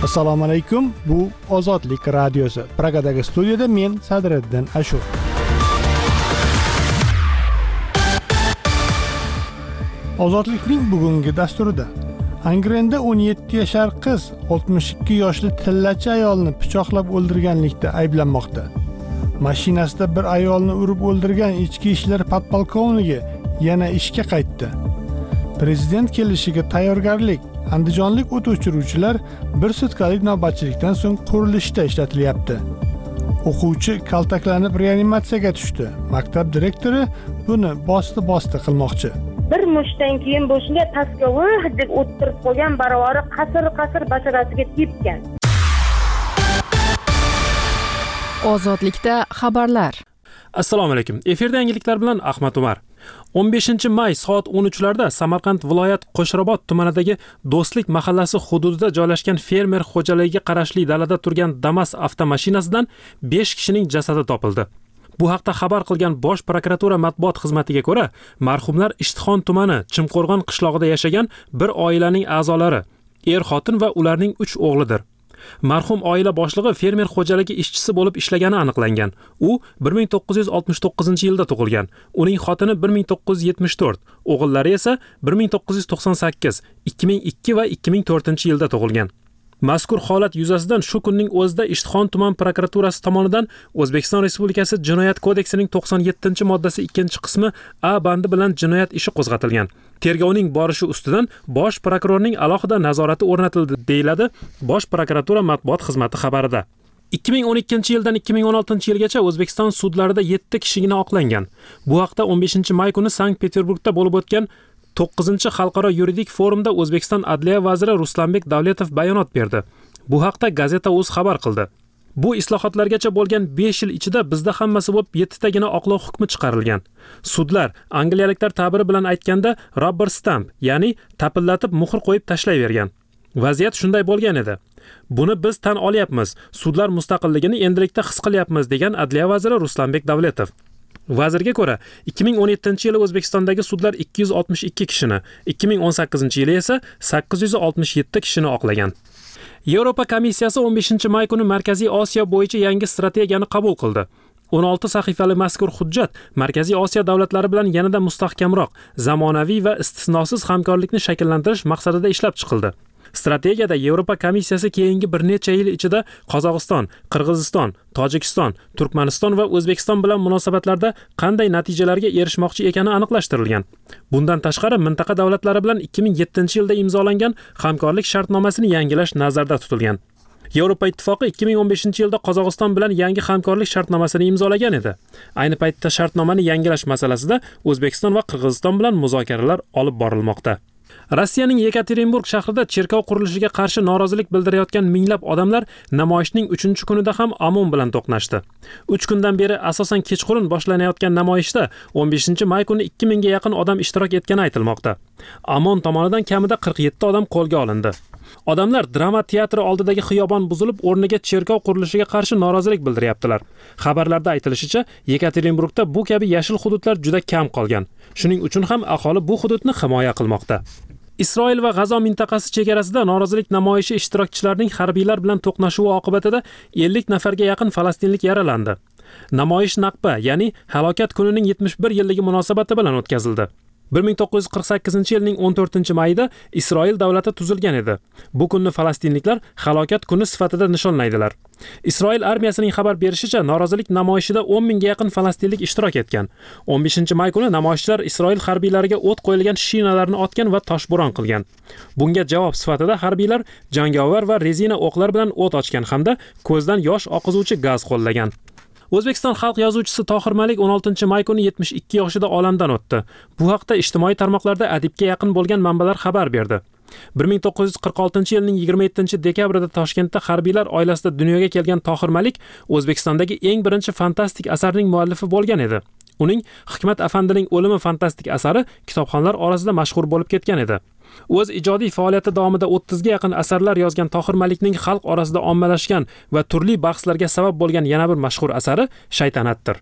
Assalomu alaykum. Bu Ozodlik radiosi. Pragadagi studiyada men Sadriddin Ashur. Ozodlikning bugungi dasturida Angrenda 17 yashar qiz 62 yoshli tillachi ayolni pichoqlab o'ldirganlikda ayblanmoqda. Mashinasida bir ayolni urib o'ldirgan ichki ishlar podpolkovnigi yana ishga qaytdi. Prezident kelishiga tayyorgarlik. Andijonlik o't o'chiruvchilar bir sutkalik navbatchilikdan so'ng qurilishda ishlatilyapti. O'quvchi kaltaklanib reanimatsiyaga tushdi. Maktab direktori buni bosti qilmoqchi. Bir mushdan keyin bu shunday taskovih deb o'tirib qolgan baravari qasr basharasiga tepgan. Ozodlikda xabarlar. Assalomu alaykum. Efirda yangiliklar bilan Ahmad Umar. 15 may soat 13larda Samarqand viloyat Qo'shrobod tumanidagi Do'stlik mahallasi hududida joylashgan fermer xo'jaligiga qarashli dalada turgan Damas avtomashinasidan 5 kishining jasadi topildi. Bu haqda xabar qilgan Bosh prokuratura matbuot xizmatiga ko'ra, marhumlar Ishtixon tumani Chimqo'rg'on qishlog'ida yashagan bir oilaning a'zolari, xotin va ularning 3 o'g'lidir. Marhum oila boshlig'i fermer xo'jaligi ishchisi bo'lib ishlagani aniqlangan. U 1969-yilda tug'ilgan. Uning xotini 1974, o'g'illari esa 1998, 2002 va 2004-yilda tug'ilgan. Mazkur holat yuzasidan shu kunning o'zida Ishtixon tuman prokuraturasi tomonidan O'zbekiston Respublikasi Jinoyat kodeksining 97-moddasi 2-qismi A bandi bilan jinoyat ishi qo'zg'atilgan. Tergovning borishi ustidan Bosh prokurorning alohida nazorati o'rnatildi, deyiladi Bosh prokuratura matbuot xizmati xabarida. 2012-yildan 2016-yilgacha O'zbekiston sudlarida 7 kishigina oqlangan. Bu haqda 15 may kuni Sankt-Peterburgda bo'lib o'tgan 9-xalqaro yuridik forumda O'zbekiston Adliya vaziri Ruslanbek Davletov bayonot berdi. Bu haqda Gazeta.uz xabar qildi. Bu islohotlargacha bo'lgan 5 yil ichida bizda hammasi bo'lib 7 tagina oqlov hukmi chiqarilgan. Sudlar, angliyaliklar ta'biri bilan aytganda, rubber stamp, ya'ni tapillatib muhr qo'yib tashlayvergan. Vaziyat shunday bo'lgan edi. Buni biz tan olyapmiz. Sudlar mustaqilligini endilikda his qilyapmiz, degan Adliya vaziri Ruslanbek Davletov. Vazirga ko'ra, 2017-yili O'zbekistondagi sudlar 262 kishini, 2018-yili esa 867 kishini oqlagan. Yevropa komissiyasi 15 may kuni Markaziy Osiyo bo'yicha yangi strategiyani qabul qildi. 16 sahifali mazkur hujjat Markaziy Osiyo davlatlari bilan yanada mustahkamroq, zamonaviy va istisnosiz hamkorlikni shakllantirish maqsadida ishlab chiqildi. Strategiyada Yevropa komissiyasi keyingi bir necha yil ichida Qozog'iston, Qirg'iziston, Tojikiston, Turkmaniston va O'zbekiston bilan munosabatlarda qanday natijalarga erishmoqchi ekani aniqlashtirilgan. Bundan tashqari, mintaqa davlatlari bilan 2007-yilda imzolangan hamkorlik shartnomasini yangilash nazarda tutilgan. Yevropa ittifoqi 2015-yilda Qozog'iston bilan yangi hamkorlik shartnomasini imzolagan edi. Ayni paytda shartnomani yangilash masalasida O'zbekiston va Qirg'iziston bilan muzokaralar olib borilmoqda. Rossiyaning Yekaterinburg shahrida cherkov qurilishiga qarshi norozilik bildirayotgan minglab odamlar namoyishning 3-kunida ham OMON bilan to'qnashdi. 3 kundan beri asosan kechqurun boshlanayotgan namoyishda 15 may kuni 2000 ga yaqin odam ishtirok etgani aytilmoqda. OMON tomonidan kamida 47 odam qo'lga olindi. Odamlar drama teatri oldidagi xiyobon buzilib, o'rniga cherkov qurilishiga qarshi norozilik bildiryaptilar. Xabarlarda aytilishicha, Yekaterinburgda bu kabi yashil hududlar juda kam qolgan. Shuning uchun ham aholi bu hududni himoya qilmoqda. Isroil va G'azo mintaqasi chegarasida norozilik namoyishi ishtirokchilarining harbiylar bilan to'qnashuvi oqibatida 50 nafarga yaqin falastinlik yaralandi. Namoyish Naqba, ya'ni halokat kunining 71 yilligi munosabati bilan o'tkazildi. 1948-yilning 14-mayida Isroil davlati tuzilgan edi. Bu kunni falastinliklar halokat kuni sifatida nishonlaydilar. Isroil armiyasining xabar berishicha, norozilik namoyishida 10 mingga yaqin falastinlik ishtirok etgan. 15 may kuni namoyishchilar Isroil harbiylariga o't qo'yilgan shinalarni otgan va toshbo'ron qilgan. Bunga javob sifatida harbiylar jangovar va rezina o'qlar bilan o't ochgan hamda ko'zdan yosh oqizuvchi gaz qo'llagan. O'zbekiston xalq yozuvchisi Tohir Malik 16 may kuni 72 yoshida olamdan o'tdi. Bu haqda ijtimoiy tarmoqlarda adibga yaqin bo'lgan manbalar xabar berdi. 1946-yilning 27-dekabrida Toshkentda harbiylar oilasida dunyoga kelgan Tohir Malik O'zbekistondagi eng birinchi fantastik asarning muallifi bo'lgan edi. Uning Hikmat afandining o'limi fantastik asari kitobxonlar orasida mashhur bo'lib ketgan edi. O'z ijodiy faoliyati davomida 30 ga yaqin asarlar yozgan Tohir Malikning xalq orasida ommalashgan va turli bahslarga sabab bo'lgan yana bir mashhur asari Shaytanatdir.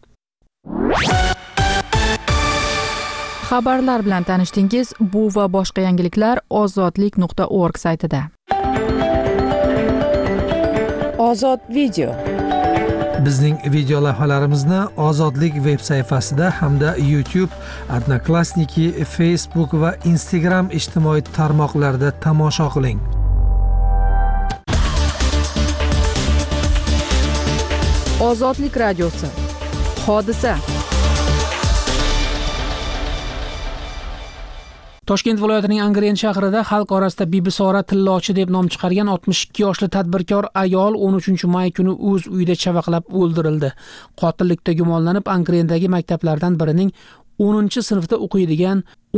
Xabarlar bilan tanishdingiz. Bu va boshqa yangiliklar ozodlik.org saytida. Ozod video. Bizning video lavhalarimizni Ozodlik veb sayfasida hamda YouTube, Odnoklassniki, Facebook va Instagram ijtimoiy tarmoqlarida tomosha qiling. Ozodlik radiosi. Hodisa. Toshkent viloyatining Angren shahrida xalq orasida Bibisora Tillochi deb nom chiqargan 62 yoshli tadbirkor ayol 13-may kuni o'z uyida chavaqlab o'ldirildi. Qotillikda gumonlanib Angrendagi maktablardan birining 10-sinfda o'qiydigan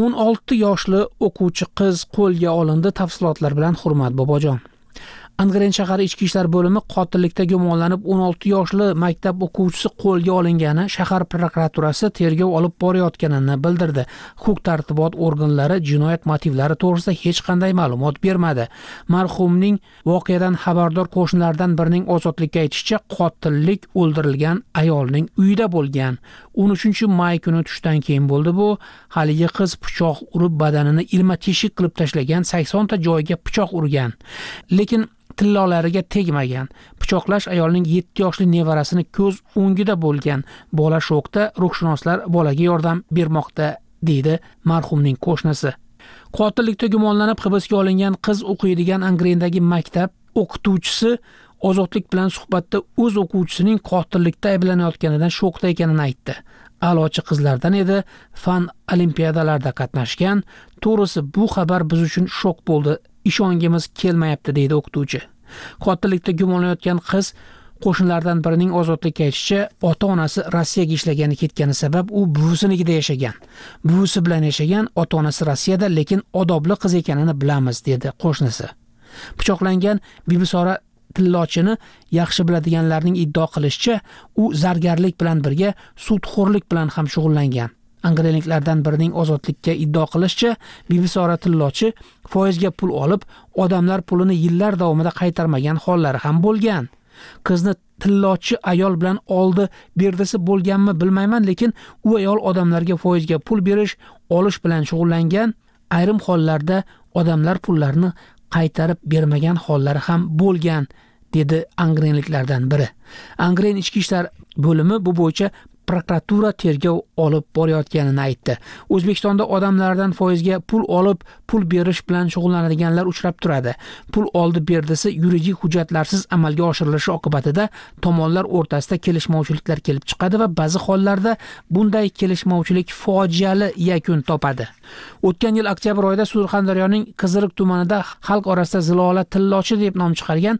16 yoshli o'quvchi qiz qo'lga olindi. Tafsilotlar bilan Hurmat Bobojon. Angren shahar ichki ishlar bo'limi qotillikda gumonlanib 16 yoshli maktab o'quvchisi qo'lga olingani, shahar prokuraturasi tergov olib borayotganini bildirdi. Huquq-tartibot organlari jinoyat motivlari to'g'risida hech qanday ma'lumot bermadi. Marhumning voqeadan xabardor qo'shnilardan birining Ozodlikka aytishicha, qotillik o'ldirilgan ayolning uyida bo'lgan. 13-may kuni tushdan keyin bo'ldi bu. Haligi qiz pichoq urib badanini ilma-teshik qilib tashlagan, 80 ta joyiga pichoq urgan. Lekin tillolariga tegmagan. Pichoqlash ayolning 7 yoshli nevarasini ko'z o'ngida bo'lgan. Bola shokda, ruhshunoslar bolaga yordam bermoqda, deydi marhumning qo'shnisi. Qotillikda gumonlanib hibsga olingan qiz o'qiydigan Angrendagi maktab o'qituvchisi Ozodlik bilan suhbatda o'z o'quvchisining qotillikda ayblanayotganidan shokda ekanini aytdi. A'lochi qizlardan edi, fan olimpiadalarida qatnashgan. To'g'risi bu xabar biz uchun shok bo'ldi. Ishongimiz kelmayapti, deydi o'qituvchi. Qotillikda gumonlanayotgan qiz qo'shnilardan birining Ozodlikka aytishicha, ota-onasi Rossiyaga ishlagani ketgani sabab u buvisinikida yashagan. Buvisi bilan yashagan, ota-onasi Rossiyada, lekin odobli qiz ekanini bilamiz, dedi qo'shnisi. Pichoqlangan Bibisora Tillochini yaxshi biladiganlarning iddao qilishicha, u zargarlik bilan birga sudxo'rlik bilan ham shug'ullangan. Angrenliklardan birining Ozodlikka iddao qilishicha, Bibisora Tillochi foizga pul olib, odamlar pulini yillar davomida qaytarmagan hollari ham bo'lgan. Qizni Tillochi ayol bilan oldi berdisi bo'lganmi bilmayman, lekin u ayol odamlarga foizga pul berish, olish bilan shug'ullangan. Ayrim hollarda odamlar pullarni qaytarib bermagan hollari ham bo'lgan, dedi angrenliklardan biri. Angren ichki ishlar bo'limi bu bo'yicha prokuratura tergov olib borayotganini aytdi. O'zbekistonda odamlardan foizga pul olib, pul berish bilan shug'ullanadiganlar uchrab turadi. Pul oldi berdisi yuridik hujjatlarsiz amalga oshirilishi oqibatida tomonlar o'rtasida kelishmovchiliklar kelib chiqadi va ba'zi hollarda bunday kelishmovchilik fojiali yakun topadi. O'tgan yil oktyabr oyida Surxondaryoning Qiziriq tumanida xalq orasida Zilola Tillochi deb nom chiqargan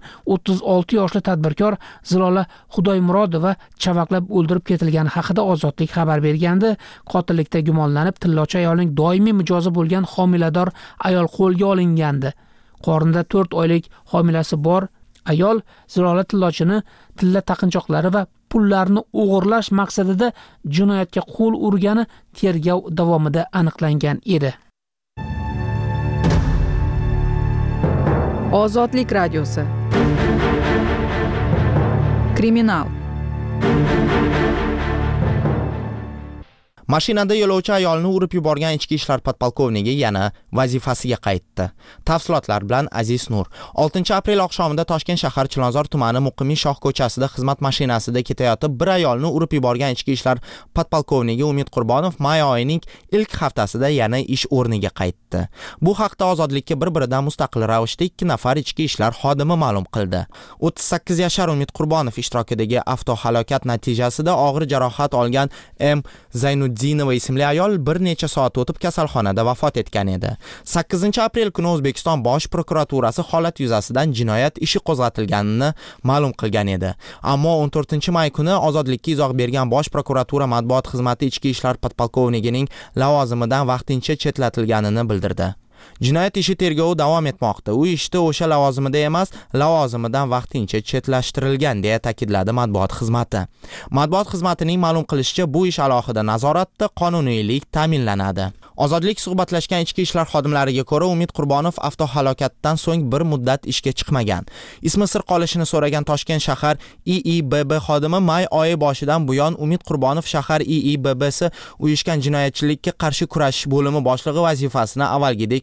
36 yoshli tadbirkor Zilola Xudoymurodova chavaqlab o'ldirib ketilgani haqida Ozodlik xabar bergandi. Qotillikda gumonlanib Tillochi ayolning doimiy mijozi bo'lgan homilador ayol qo'lga olingandi. Qornida 4 oylik homilasi bor ayol Zilola Tillochini tilla taqinchoqlari va pullarni o'g'irlash maqsadida jinoyatga qo'l urgani tergov davomida aniqlangan edi. Ozodlik radiosi. Kriminal. Mashinada yo'lovchi ayolni urib yuborgan ichki ishlar podpolkovnigi yana vazifasiga qaytdi. Tafsilotlar bilan Aziz Nur. 6-aprel oqshomida Toshkent shahar Chilonzor tumani Muqimiy Shoh ko'chasida xizmat mashinasida ketayotib bir ayolni urib yuborgan ichki ishlar podpolkovnigi Umid Qurbonov may oyining ilk haftasida yana ish o'rniga qaytdi. Bu haqda Ozodlikka bir-biridan mustaqil ravishda 2 nafar ichki ishlar xodimi ma'lum qildi. 38 yashar Umid Qurbonov ishtirokidagi avtohalokat natijasida og'ir jarohat olgan M. Zaynudzinova ismli ayol bir necha soat o'tib kasalxonada vafot etgan edi. 8-aprel kuni O'zbekiston Bosh prokuraturasi holat yuzasidan jinoyat ishi qo'zg'atilganini ma'lum qilgan edi. Ammo 14-may kuni Ozodlikka izoh bergan Bosh prokuratura matbuot xizmati ichki ishlar podpolkovnigining lavozimidan vaqtincha chetlatilganini bildirdi. Jinoyat ishi tergovi davom etmoqda. U ishda o'sha lavozimida emas, lavozimidan vaqtincha chetlashtirilgan, deya ta'kidladi matbuot xizmati. Matbuot xizmatining ma'lum qilishicha, bu ish alohida nazoratda qonuniylik ta'minlanadi. Ozodlik suhbatlashgan ichki ishlar xodimlariga ko'ra, Umid Qurbonov avtohalokatdan so'ng bir muddat ishga chiqmagan. Ismi sir qolishini so'ragan Toshkent shahar IIBB xodimi may oyi boshidan buyon Umid Qurbonov shahar IIBBsi uyushgan jinoyatchilikka qarshi kurashish bo'limi boshlig'i vazifasini avvalgidek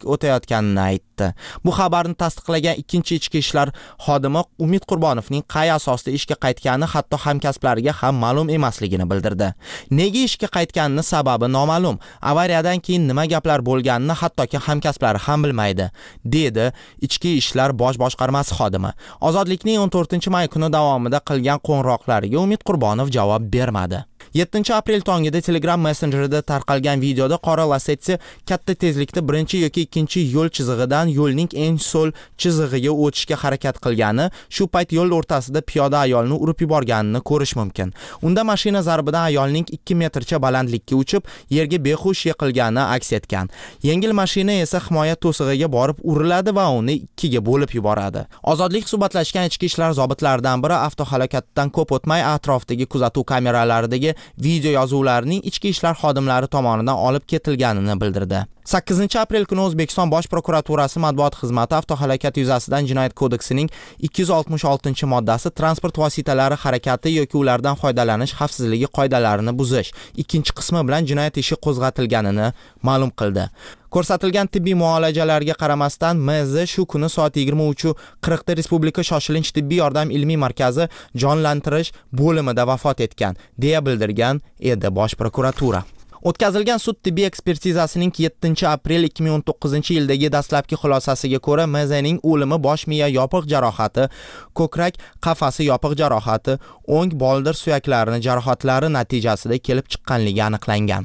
o'tayotganini aytdi. Bu xabarni tasdiqlagan ikkinchi ichki ishlar xodimi Umid Qurbonovning qay asosda ishga qaytgani hatto hamkasblariga ham ma'lum emasligini bildirdi. Nega ishga qaytganining sababi noma'lum. Avariyadan keyin nima gaplar bo'lganini hattoki hamkasblari ham bilmaydi, dedi ichki ishlar bosh boshqarmasi xodimi. Ozodlikning 14-may kuni davomida qilgan qo'ng'iroqlariga Umid Qurbonov javob bermadi. 7-aprel tongida Telegram messenjerida tarqalgan videoda qora Lacetti katta tezlikda birinchi yoki ikkinchi yo'l chizig'idan yo'lning eng so'l chizig'iga o'tishga harakat qilgani, shu payt yo'l o'rtasida piyoda ayolni urib yuborganini ko'rish mumkin. Unda mashina zarbidan ayolning 2 metrcha balandlikka uchib, yerga behush yiqilgani aks etgan. Yengil mashina esa himoya to'sig'iga borib uriladi va uni ikkiga bo'lib yuboradi. Ozodlik suhbatlashgan ichki ishlar zobitlaridan biri avtohalokatdan ko'p o'tmay atrofdagi kuzatuv kameralaridagi video yozuvlarining ichki ishlar xodimlari tomonidan olib ketilganini bildirdi. 8-aprel kuni O'zbekiston Bosh prokuraturasi matbuot xizmati avtohalokat yuzasidan Jinoyat kodeksining 266-moddasi transport vositalari harakati yoki ulardan foydalanish xavfsizligi qoidalarini buzish 2-qismi bilan jinoyat ishi qo'zg'atilganini ma'lum qildi. Ko'rsatilgan tibbiy muolajalarga qaramasdan MZ shu kuni soat 23:40 da Respublika shoshilinch tibbiy yordam ilmiy markazi jonlantirish bo'limida vafot etgan, deya bildirgan edi Bosh prokuratura. O'tkazilgan sud tibbiy ekspertizasining 7-aprel 2019-yildagi dastlabki xulosasiga ko'ra MZning o'limi bosh miya yopiq jarohati, ko'krak qafasi yopiq jarohati, o'ng boldir suyaklarini jarohatlari natijasida kelib chiqqanligi aniqlangan.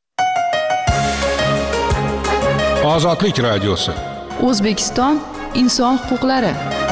Ozodlik radiosi. O'zbekiston inson huquqlari.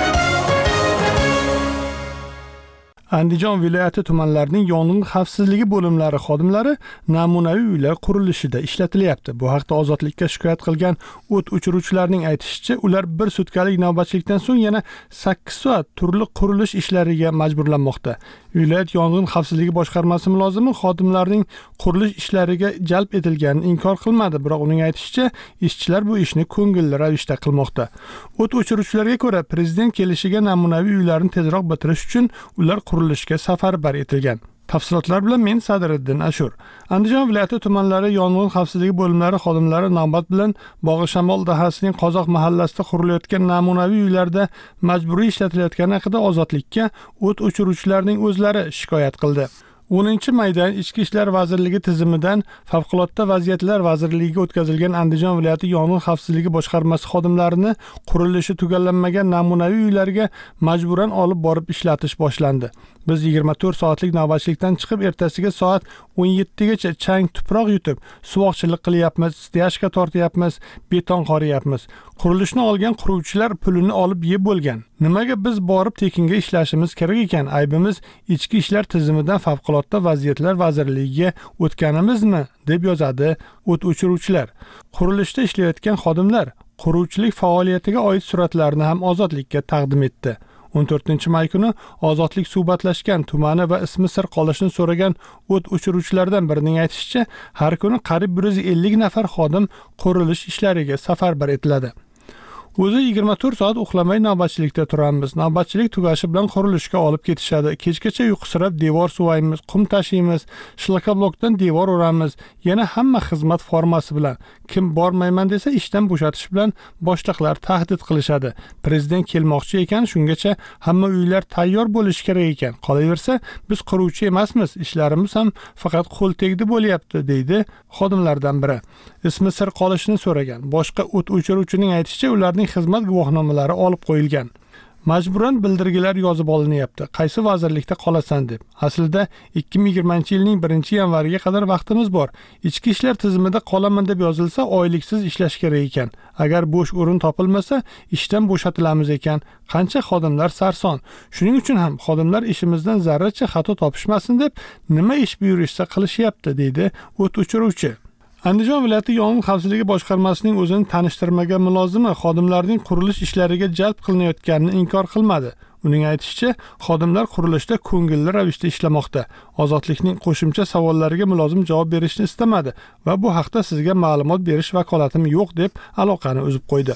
Andijon viloyati tumanlarining yong'in xavfsizligi bo'limlari xodimlari namunaviy uylar qurilishida ishlatilyapti. Bu haqda Ozodlikka shikoyat qilgan o't o'chiruvchilarning aytishicha, ular bir sutkalik navbatchilikdan so'ng yana 8 soat turli qurilish ishlariga majburlanmoqda. Viloyat yong'in xavfsizligi boshqarmasi mulozimi xodimlarning qurilish ishlariga jalb etilganini inkor qilmadi, biroq uning aytishicha, ishchilar bu ishni ko'ngilli ravishda qilmoqda. O't o'chiruvchilarga ko'ra, prezident kelishiga namunaviy uylarni tezroq bitirish uchun ular qurilishga safarbar etilgan. Tafsilotlar bilan men Sadriddin Ashur. Andijon viloyati tumanlari yong'in xavfsizligi bo'limlari xodimlari navbat bilan Bog'ishamol dahasining Qozoq mahallasida qurilayotgan namunaviy uylarda majburiy ishlatilayotgani haqida Ozodlikka o't o'chiruvchilarning o'zlari shikoyat qildi. 10-mayda Ichki ishlar vazirligi tizimidan Favqulodda vaziyatlar vazirligiga o'tkazilgan Andijon viloyati yong'in xavfsizligi boshqarmasi xodimlarini qurilishi tugallanmagan namunaviy uylarga majburan olib borib ishlatish boshlandi. Biz 24 soatlik navbatchilikdan chiqib, ertasiga soat 17 gacha chang tuproq yutib, suvoqchilik qilyapmiz, steyashka tortyapmiz, beton qoriyapmiz. Qurilishni olgan quruvchilar pulini olib yeb bo'lgan. Nimaga biz borib tekinga ishlashimiz kerak ekan? Aybimiz ichki ishlar tizimidan Favqulodda vaziyatlar vazirligiga o'tganimizmi, deb yozadi o't o'chiruvchilar. Qurilishda ishlayotgan xodimlar quruvchilik faoliyatiga oid suratlarni ham Ozodlikka taqdim etdi. 14-may kuni Ozodlik suhbatlashgan tumani va ismi sir qolishini so'ragan o't o'chiruvchilardan birining aytishicha, har kuni qariyb 150 nafar xodim qurilish ishlariga safarbar etiladi. O'zi 24 soat uxlamay navbatchilikda turamiz. Navbatchilik tugashi bilan qurilishga olib ketishadi. Kechgacha uyqusirab devor suvaymiz, qum tashiymiz, shlakablokdan devor uramiz. Yana hamma xizmat formasi bilan. Kim bormayman desa ishdan bo'shatish bilan boshliqlar tahdid qilishadi. Prezident kelmoqchi ekan, shungacha hamma uylar tayyor bo'lishi kerak ekan. Qolaversa, biz quruvchi emasmiz, ishlarimiz ham faqat qo'l tegdi bo'lyapti, deydi xodimlardan biri. Ismi sir qolishini so'ragan. Boshqa o't o'chiruvchining aytishicha, ularning xizmat guvohnomalari olib qo'yilgan. Majburan bildirgilar yozib olinyapti. Qaysi vazirlikda qolasan deb. Aslida 2020-yilning 1-yanvariga qadar vaqtimiz bor. Ichki ishlar tizimida qolaman deb yozilsa, oyliksiz ishlash kerak ekan. Agar bo'sh o'rin topilmasa, ishdan bo'shatilamiz ekan. Qancha xodimlar sarson. Shuning uchun ham xodimlar ishimizdan zarracha xato topishmasin deb nima ish buyurishsa qilishyapti, deydi o't o'chiruvchi. Andijon viloyati yong'in xavfsizligi boshqarmasining o'zini tanishtirmagan mulozimi xodimlarning qurilish ishlariga jalb qilinayotganini inkor qilmadi. Uning aytishicha, xodimlar qurilishda ko'ngilli ravishda ishlamoqda. Ozodlikning qo'shimcha savollariga mulozim javob berishni istamadi va bu haqda sizga ma'lumot berish vakolatim yo'q deb aloqani uzib qo'ydi.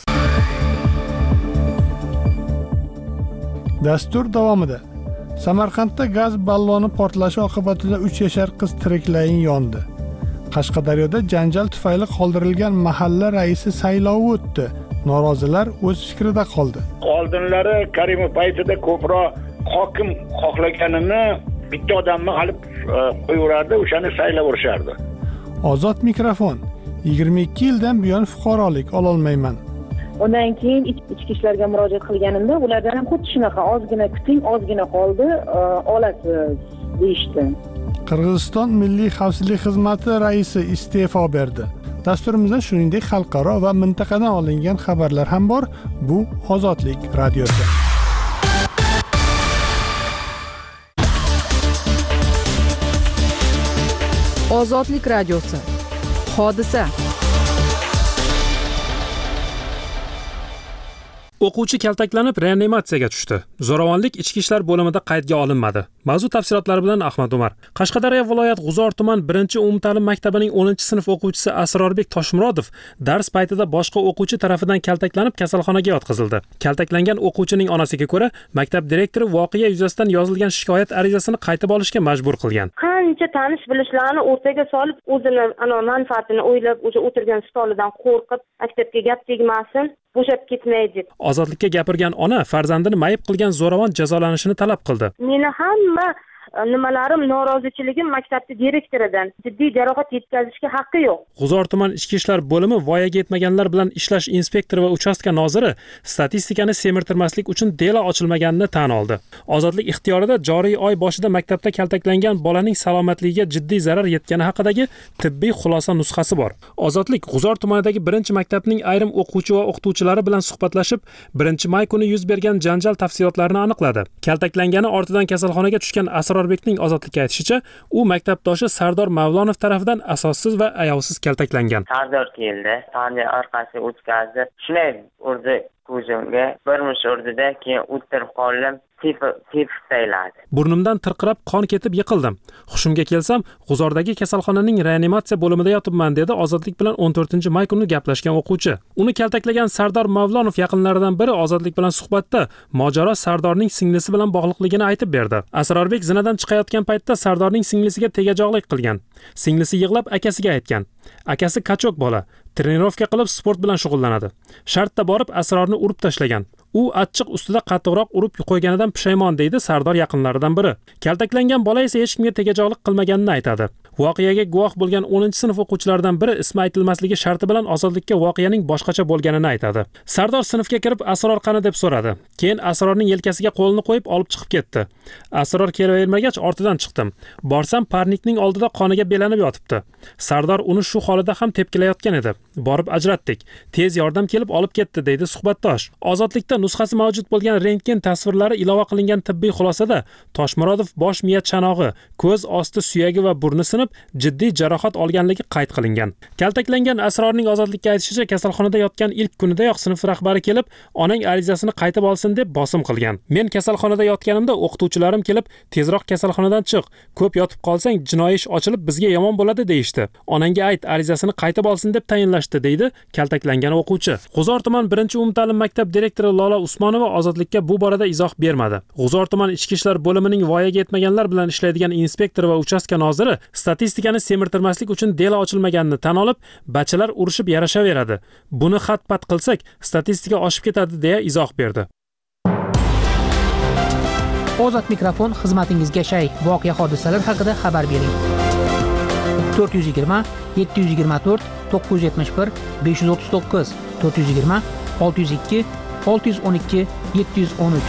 Dastur davomida Samarqandda gaz balloni portlashi oqibatida 3 yashar qiz tiriklayin yondi. Qashqadaryoda janjal tufayli qoldirilgan mahalla raisi saylovi o'tdi. Norozilar o'z fikrida qoldi. Oldinlari Karimov paytida ko'proq hokim xohlaganini bitta odamni olib qo'yaverardi, o'shani saylab urishardi. Ozod mikrofon. 22 yildan buyon fuqarolik ololmayman. Undan keyin ichki ishlarga murojaat qilganimda ulardan ham xuddi shunaqa ozgina kuting, ozgina qoldi, olasiz deyishdi. Qirg'iziston Milliy xavfsizlik xizmati raisi iste'fo berdi. Dasturimizda shuningdek xalqaro va mintaqadan olingan xabarlar ham bor. Bu Ozodlik radiosi. Ozodlik radiosi. Hodisa. O'quvchi kaltaklanib reanimatsiyaga tushdi. Zo'ravonlik ichki ishlar bo'limida qaydga olinmadi. Mavzu tafsilotlari bilan Ahmad Umar. Qashqadaryo viloyat G'uzor tuman 1-umumta'lim maktabining 10-sinf o'quvchisi Asrorbek Toshmurodov dars paytida boshqa o'quvchi tarafidan kaltaklanib kasalxonaga yotqizildi. Kaltaklangan o'quvchining onasiga ko'ra, maktab direktori voqea yuzasidan yozilgan shikoyat arizasini qaytib olishga majbur qilgan. Qancha tanish bilishlarni o'rtaga solib, o'zini manfaatini o'ylab, o'sha o'tirgan stolidan qo'rqib, maktabga gap tegmasin, bo'shab ketmaydi. Ozodlikka gapirgan ona farzandini mayib qilgan zo'ravon jazolanishini talab qildi. Meni hamma nimalarim, norozichiligim maktabni direktoridan jiddiy jarohat yetkazishga haqqi yo'q. G'uzor tuman ichki ishlar bo'limi voyaga yetmaganlar bilan ishlash inspektori va uchastka noziri statistikani semirtirmaslik uchun delo ochilmaganini tan oldi. Ozodlik ixtiyorida joriy oy boshida maktabda kaltaklangan bolaning salomatligiga jiddiy zarar yetgani haqidagi tibbiy xulosa nusxasi bor. Ozodlik G'uzor tumanidagi 1-maktabning ayrim o'quvchi va o'qituvchilari bilan suhbatlashib, 1-may kuni yuz bergan janjal tafsilotlarini aniqladi. Kaltaklangani ortidan kasalxonaga tushgan Asrorbekning Ozodlikka aytishicha, u maktabdoshi Sardor Mavlonov tarafidan asossiz va ayovsiz kaltaklangan. Sardor keldi, tonni orqasiga o'tkazdi. Shunday urdi ko'zimga, bir mush urdida, keyin o'tirib qoldim. Tepib sayladi. Burnimdan tirqirab qon ketib yiqildim. Hushimga kelsam, G'uzordagi kasalxonaning reanimatsiya bo'limida yotibman, dedi Ozodlik bilan 14-may kuni gaplashgan o'quvchi. Uni kaltaklagan Sardor Mavlonov yaqinlaridan biri Ozodlik bilan suhbatda mojaro Sardorning singlisi bilan bog'liqligini aytib berdi. Asrorbek zinadan chiqayotgan paytda Sardorning singlisiga tegajog'lik qilgan. Singlisi yig'lab akasiga aytgan. Akasi kachok bola, trenirovka qilib sport bilan shug'ullanadi. Shartda borib Asrorni urib tashlagan. U achchiq ustida qattiqroq urib qo'yganidan pushaymon, deydi Sardor yaqinlaridan biri. Kaltaklangan bola esa hech kimga tegajog'lik qilmaganini aytadi. Voqeaga guvoh bo'lgan 10-sinf o'quvchilaridan biri ismi aytilmasligi sharti bilan Ozodlikka voqeaning boshqacha bo'lganini aytadi. Sardor sinfga kirib Asror qani deb so'radi. Keyin Asrorning yelkasiga qo'lini qo'yib olib chiqib ketdi. Asror kelavermagach ortidan chiqdim. Borsam parnikning oldida qoniga belanib yotibdi. Sardor uni shu holida ham tepkilayotgan edi. Borib ajratdik. Tez yordam kelib olib ketdi, deydi suhbatdosh. Ozodlikda nusxasi mavjud bo'lgan rentgen tasvirlari ilova qilingan tibbiy xulosada Toshmurodov bosh miya chanog'i, ko'z osti suyagi va burni sinib, jiddiy jarohat olganligi qayd qilingan. Kaltaklangan Asrorning Ozodlikka aytishicha, kasalxonada yotgan ilk kunidayoq sinf rahbari kelib, onang arizasini qaytib olsin deb bosim qilgan. Men kasalxonada yotganimda o'qituvchilarim kelib, tezroq kasalxonadan chiq, ko'p yotib qolsang jinoiy ish ochilib bizga yomon bo'ladi deyishdi. Onangga ayt, arizasini qaytib olsin deb tayinlashdi, deydi kaltaklangan o'quvchi. G'uzor tuman 1-umumta'lim maktab direktori Lola Usmonova Ozodlikka bu borada izoh bermadi. G'uzor tuman ichki ishlar bo'limining voyaga yetmaganlar bilan ishlaydigan inspektor va uchastka noziri statistikani semirtirmaslik uchun delo ochilmaganini tan olib, bachalar urishib yarashaveradi. Buni xat-pat qilsak, statistika oshib ketadi, deya izoh berdi. Ozod mikrofon xizmatingizga shay. Voqea hodisalar haqida xabar bering. 420 724 971 539 420 602 612 713.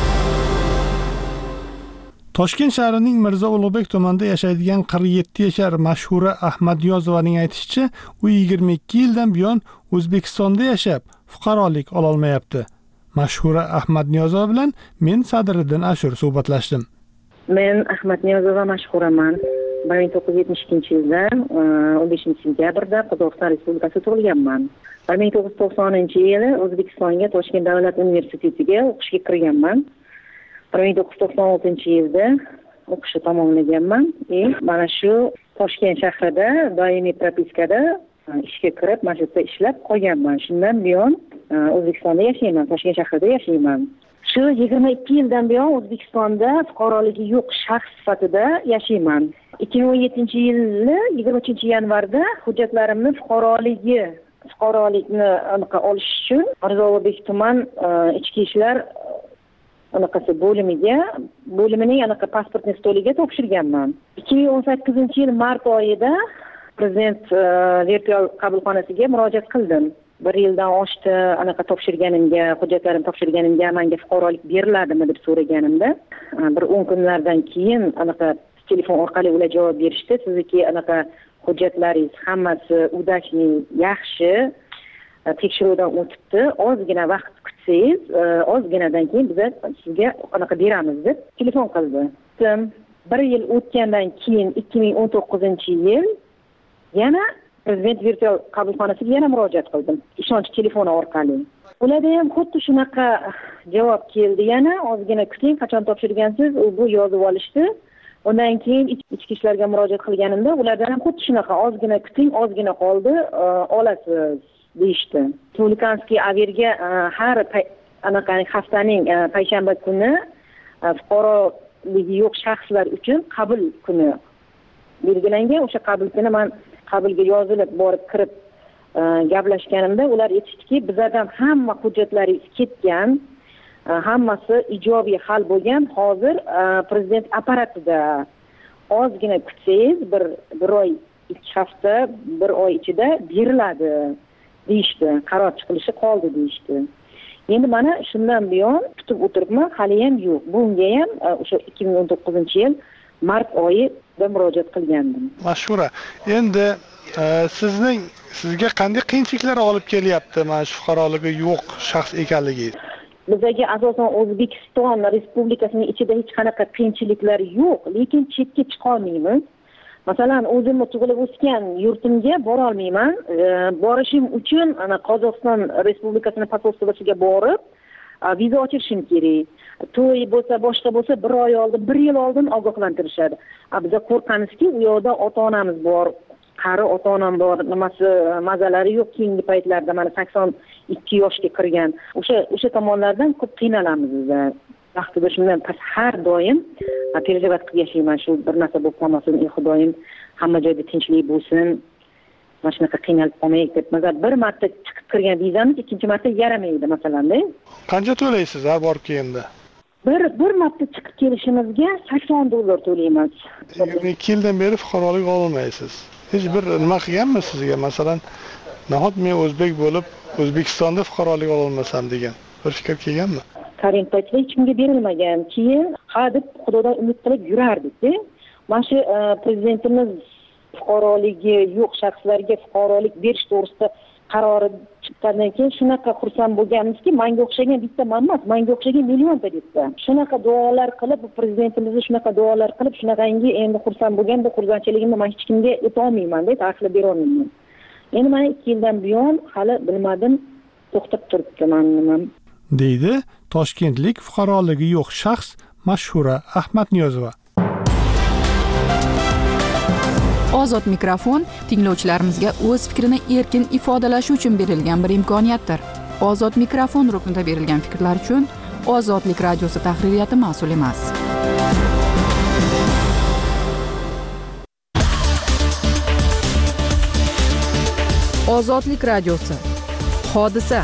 Toshkent shahrining Mirzo Ulug'bek tumanida yashaydigan 47 yashar Mashhura Ahmadniyozovaning aytishicha, u 22 yildan buyon O'zbekistonda yashab, fuqarolik ololmayapti. Mashhura Ahmadniyozova bilan men Sadriddin Ashur suhbatlashdim. Men Ahmadniyozova Mashhuraman. 1972-yilda 15-sentyabrda Qozog'iston Respublikasida tug'ilganman. 1990-yili O'zbekistonga Toshkent davlat universitetiga o'qishga kirganman. 1996-yilda o'qishni tamomlaganman. Mana shu Toshkent shahrida doimiy propiskada ishga kirib, mana shu yerda ishlab qolganman. Shundan buyon O'zbekistonda yashayman, Toshkent shahrida yashayman. Shu Shu 22 yildan buyon O'zbekistonda fuqaroligi yo'q shaxs sifatida yashayman. 2017-yili 23-yanvarda hujjatlarimni fuqarolikni olish uchun Mirzo-Ulug'bek tuman ichki ishlar bo'limining pasportni stoliga topshirganman. 2018-yil mart oyida prezident virtual qabulxonasiga murojaat qildim. 1 yildan oshdi topshirganimga, hujjatlarimni topshirganimga menga fuqarolik beriladimi deb so'raganimda, bir 10 kunlardan keyin telefon orqali ular javob berishdi. Sizniki hujjatlaringiz hammasi udachniy, yaxshi, tekshiruvdan o'tibdi. Ozgina vaqt kutsangiz, ozginadan keyin biz sizga beramiz deb telefon qildi. 1 yil o'tgandan keyin 2019-yil yana prezident virtual qabulxonasiga yana murojaat qildim. Ishonch telefoni orqali. Ularda ham xuddi shunaqa javob keldi. Yana ozgina kuting, qachon topshirgansiz, bu yozib olishdi. Undan keyin ichki ishlarga murojaat qilganimda ulardan ham xuddi shunaqa ozgina kuting, ozgina qoldi, olasiz deyishdi. Respublikanskiy averga har haftaning payshanba kuni fuqaroligi yo'q shaxslar uchun qabul kuni belgilangan. O'sha qabul kuni men qabulga yozilib borib kirib gaplashganimda ular aytishdiki, bizlardan hamma hujjatlaringiz ketgan, hammasi ijobiy hal bo'lgan. Hozir prezident apparatida ozgina kutsangiz, bir oy, 2 hafta, 1 oy ichida beriladi deyishdi. Qaror chiqilishi qoldi deyishdi. Endi mana shundan buyon kutib o'tiribman, hali ham yo'q. Bunga ham o'sha 2019-yil mart oyida murojaat qilgandim. Mashhura, endi sizga qanday qiyinchiliklar olib kelyapti mana shu fuqaroligi yo'q shaxs ekanligingiz? Bizga asosan O'zbekiston Respublikasining ichida hech qanaqa qiyinchiliklar yo'q, lekin chetga chiqa olmaymiz. Masalan, o'zimni tug'ilib o'sgan yurtimga bora olmayman. Borishim uchun Qozog'iston Respublikasining posolstvosiga borib, viza ochirishim kerak. To'y bo'lsa, boshqa bo'lsa 1 oy oldin, 1 yil oldin ogohlantirishadi. Biz qo'rqamizki, u yoqda ota-onamiz bor, qari ota-onam bor, mazalari yo'q keyingi paytlarda, mana 82 yoshga kirgan. O'sha tomonlardan ko'p qiynalamiz bizlar. Vaqtida shundan har doim perjevat qilib yashayman, shu bir narsa bo'lib qolmasin, xudoyim hamma joyda tinchlik bo'lsin. Mana shunaqa qiynalib qolmaylik deb. Masalan, bir marta chiqib kirgan vizamiz ikkinchi marta yaramaydi masalanda. Qancha to'laysiz borib kelganda? Bir marta chiqib kelishimizga $80 to'laymiz. 22 yildan beri fuqarolik olmaysiz. Hech bir nima qilganmi sizga? Masalan, nahot men o'zbek bo'lib, O'zbekistonda fuqarolik ololmasam degan bir fikr kelganmi? Karim paytida hech kimga berilmagan. Keyin deb Xudodan umid qilib yurardik-da. Mana shu prezidentimiz fuqaroligi yo'q shaxslarga fuqarolik berish to'g'risida qarori chiqqandan keyin shunaqa xursand bo'lganmizki, menga o'xshagan bitta emas, menga o'xshagan millionta bitta. Shunaqa duolar qilib, prezidentimizni shunaqa duolar qilib, shunaqangi endi xursand bo'lganda, xursandchiligimni men hech kimga ayta olmayman-da, ta'riflab bera olmayman. Endi mana 2 yildan buyon hali bilmadim, to'xtab turibdi men. deydi Toshkentlik fuqaroligi yo'q shaxs Mashhura Ahmadniyozova. Ozod mikrofon tinglovchilarimizga o'z fikrini erkin ifodalashi uchun berilgan bir imkoniyatdir. Ozod mikrofon ruknida berilgan fikrlar uchun Ozodlik radiosi tahririyati mas'ul emas. Ozodlik radiosi. Hodisa.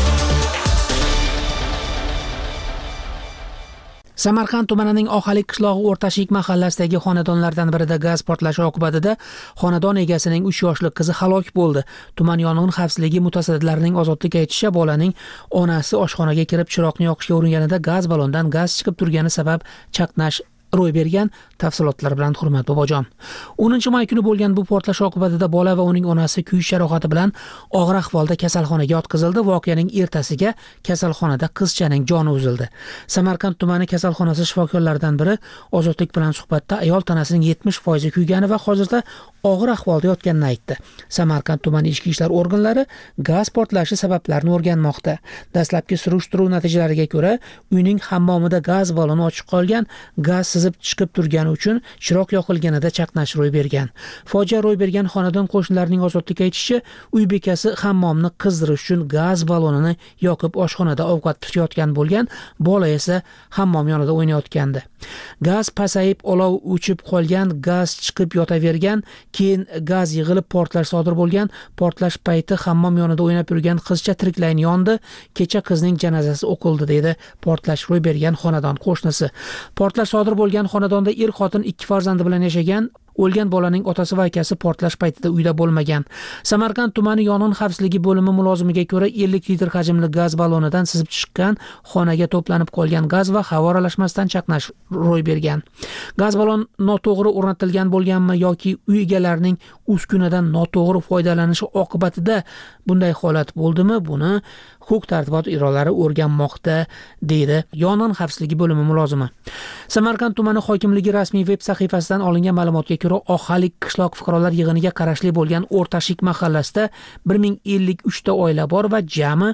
Samarqand tumanining Oqalik qishlog'i O'rtashik mahallasidagi xonadonlardan birida gaz portlashi oqibatida xonadon egasining 3 yoshli qizi halok bo'ldi. Tuman yong'in xavfsizligi mutasaddilarining ozodlikka aytishicha, bolaning onasi oshxonaga kirib chiroqni yoqishga uringanida gaz balondan gaz chiqib turgani sabab chaqnash ro'y bergan. Tafsilotlar bilan Hurmat Bobojon. 10-may kuni bo'lgan bu portlash oqibatida bola va uning onasi kuyish jarohati bilan og'ir ahvolda kasalxonaga yotqizildi. Voqeaning ertasiga kasalxonada qizchaning joni uzildi. Samarqand tumani kasalxonasi shifokorlaridan biri Ozodlik bilan suhbatda ayol tanasining 70% kuygani va hozirda og'ir ahvolda yotganini aytdi. Samarqand tumani ichki ishlar organlari gaz portlashi sabablarini o'rganmoqda. Dastlabki surishtiruv natijalariga ko'ra, uyning hammomida gaz baloni ochiq qolgan, gaz sizib chiqib turgani uchun chiroq yoqilganida chaqnash ro'y bergan. Fojia ro'y bergan xonadon qo'shnilarining ozodlikka aytishicha, uy bekasi hammomni qizdirish uchun gaz balonini yoqib oshxonada ovqat pishirayotgan bo'lgan, bola esa hammom yonida o'ynayotgandi. Gaz pasayib olov o'chib qolgan, gaz chiqib yotavergan, keyin gaz yig'ilib portlash sodir bo'lgan. Portlash payti hammom yonida o'ynab yurgan qizcha tiriklayin yondi. Kecha qizning janozasi o'qildi dedi portlash ro'y bergan xonadon qo'shnisi. Portlash sodir bo'lgan xonadonda xotin 2 farzandi bilan yashagan. O'lgan bolaning otasi va akasi portlash paytida uyda bo'lmagan. Samarqand tumani yong'in xavfsizligi bo'limi mulozimiga ko'ra 50 litr hajmli gaz balonidan sizib chiqqan, xonaga to'planib qolgan gaz va havo aralashmasidan chaqnash ro'y bergan. Gaz balon noto'g'ri o'rnatilgan bo'lganmi yoki uy egalarining uskunadan noto'g'ri foydalanishi oqibatida bunday holat bo'ldimi? Buni huquq-tartibot idoralari o'rganmoqda, deydi yong'in xavfsizligi bo'limi mulozimi. Samarqand tumani hokimligi rasmiy veb sahifasidan olingan ma'lumotga ko'ra, Oqhalik qishloq fuqarolar yig'iniga qarashli bo'lgan O'rtashik mahallasida 1053 ta oila bor va jami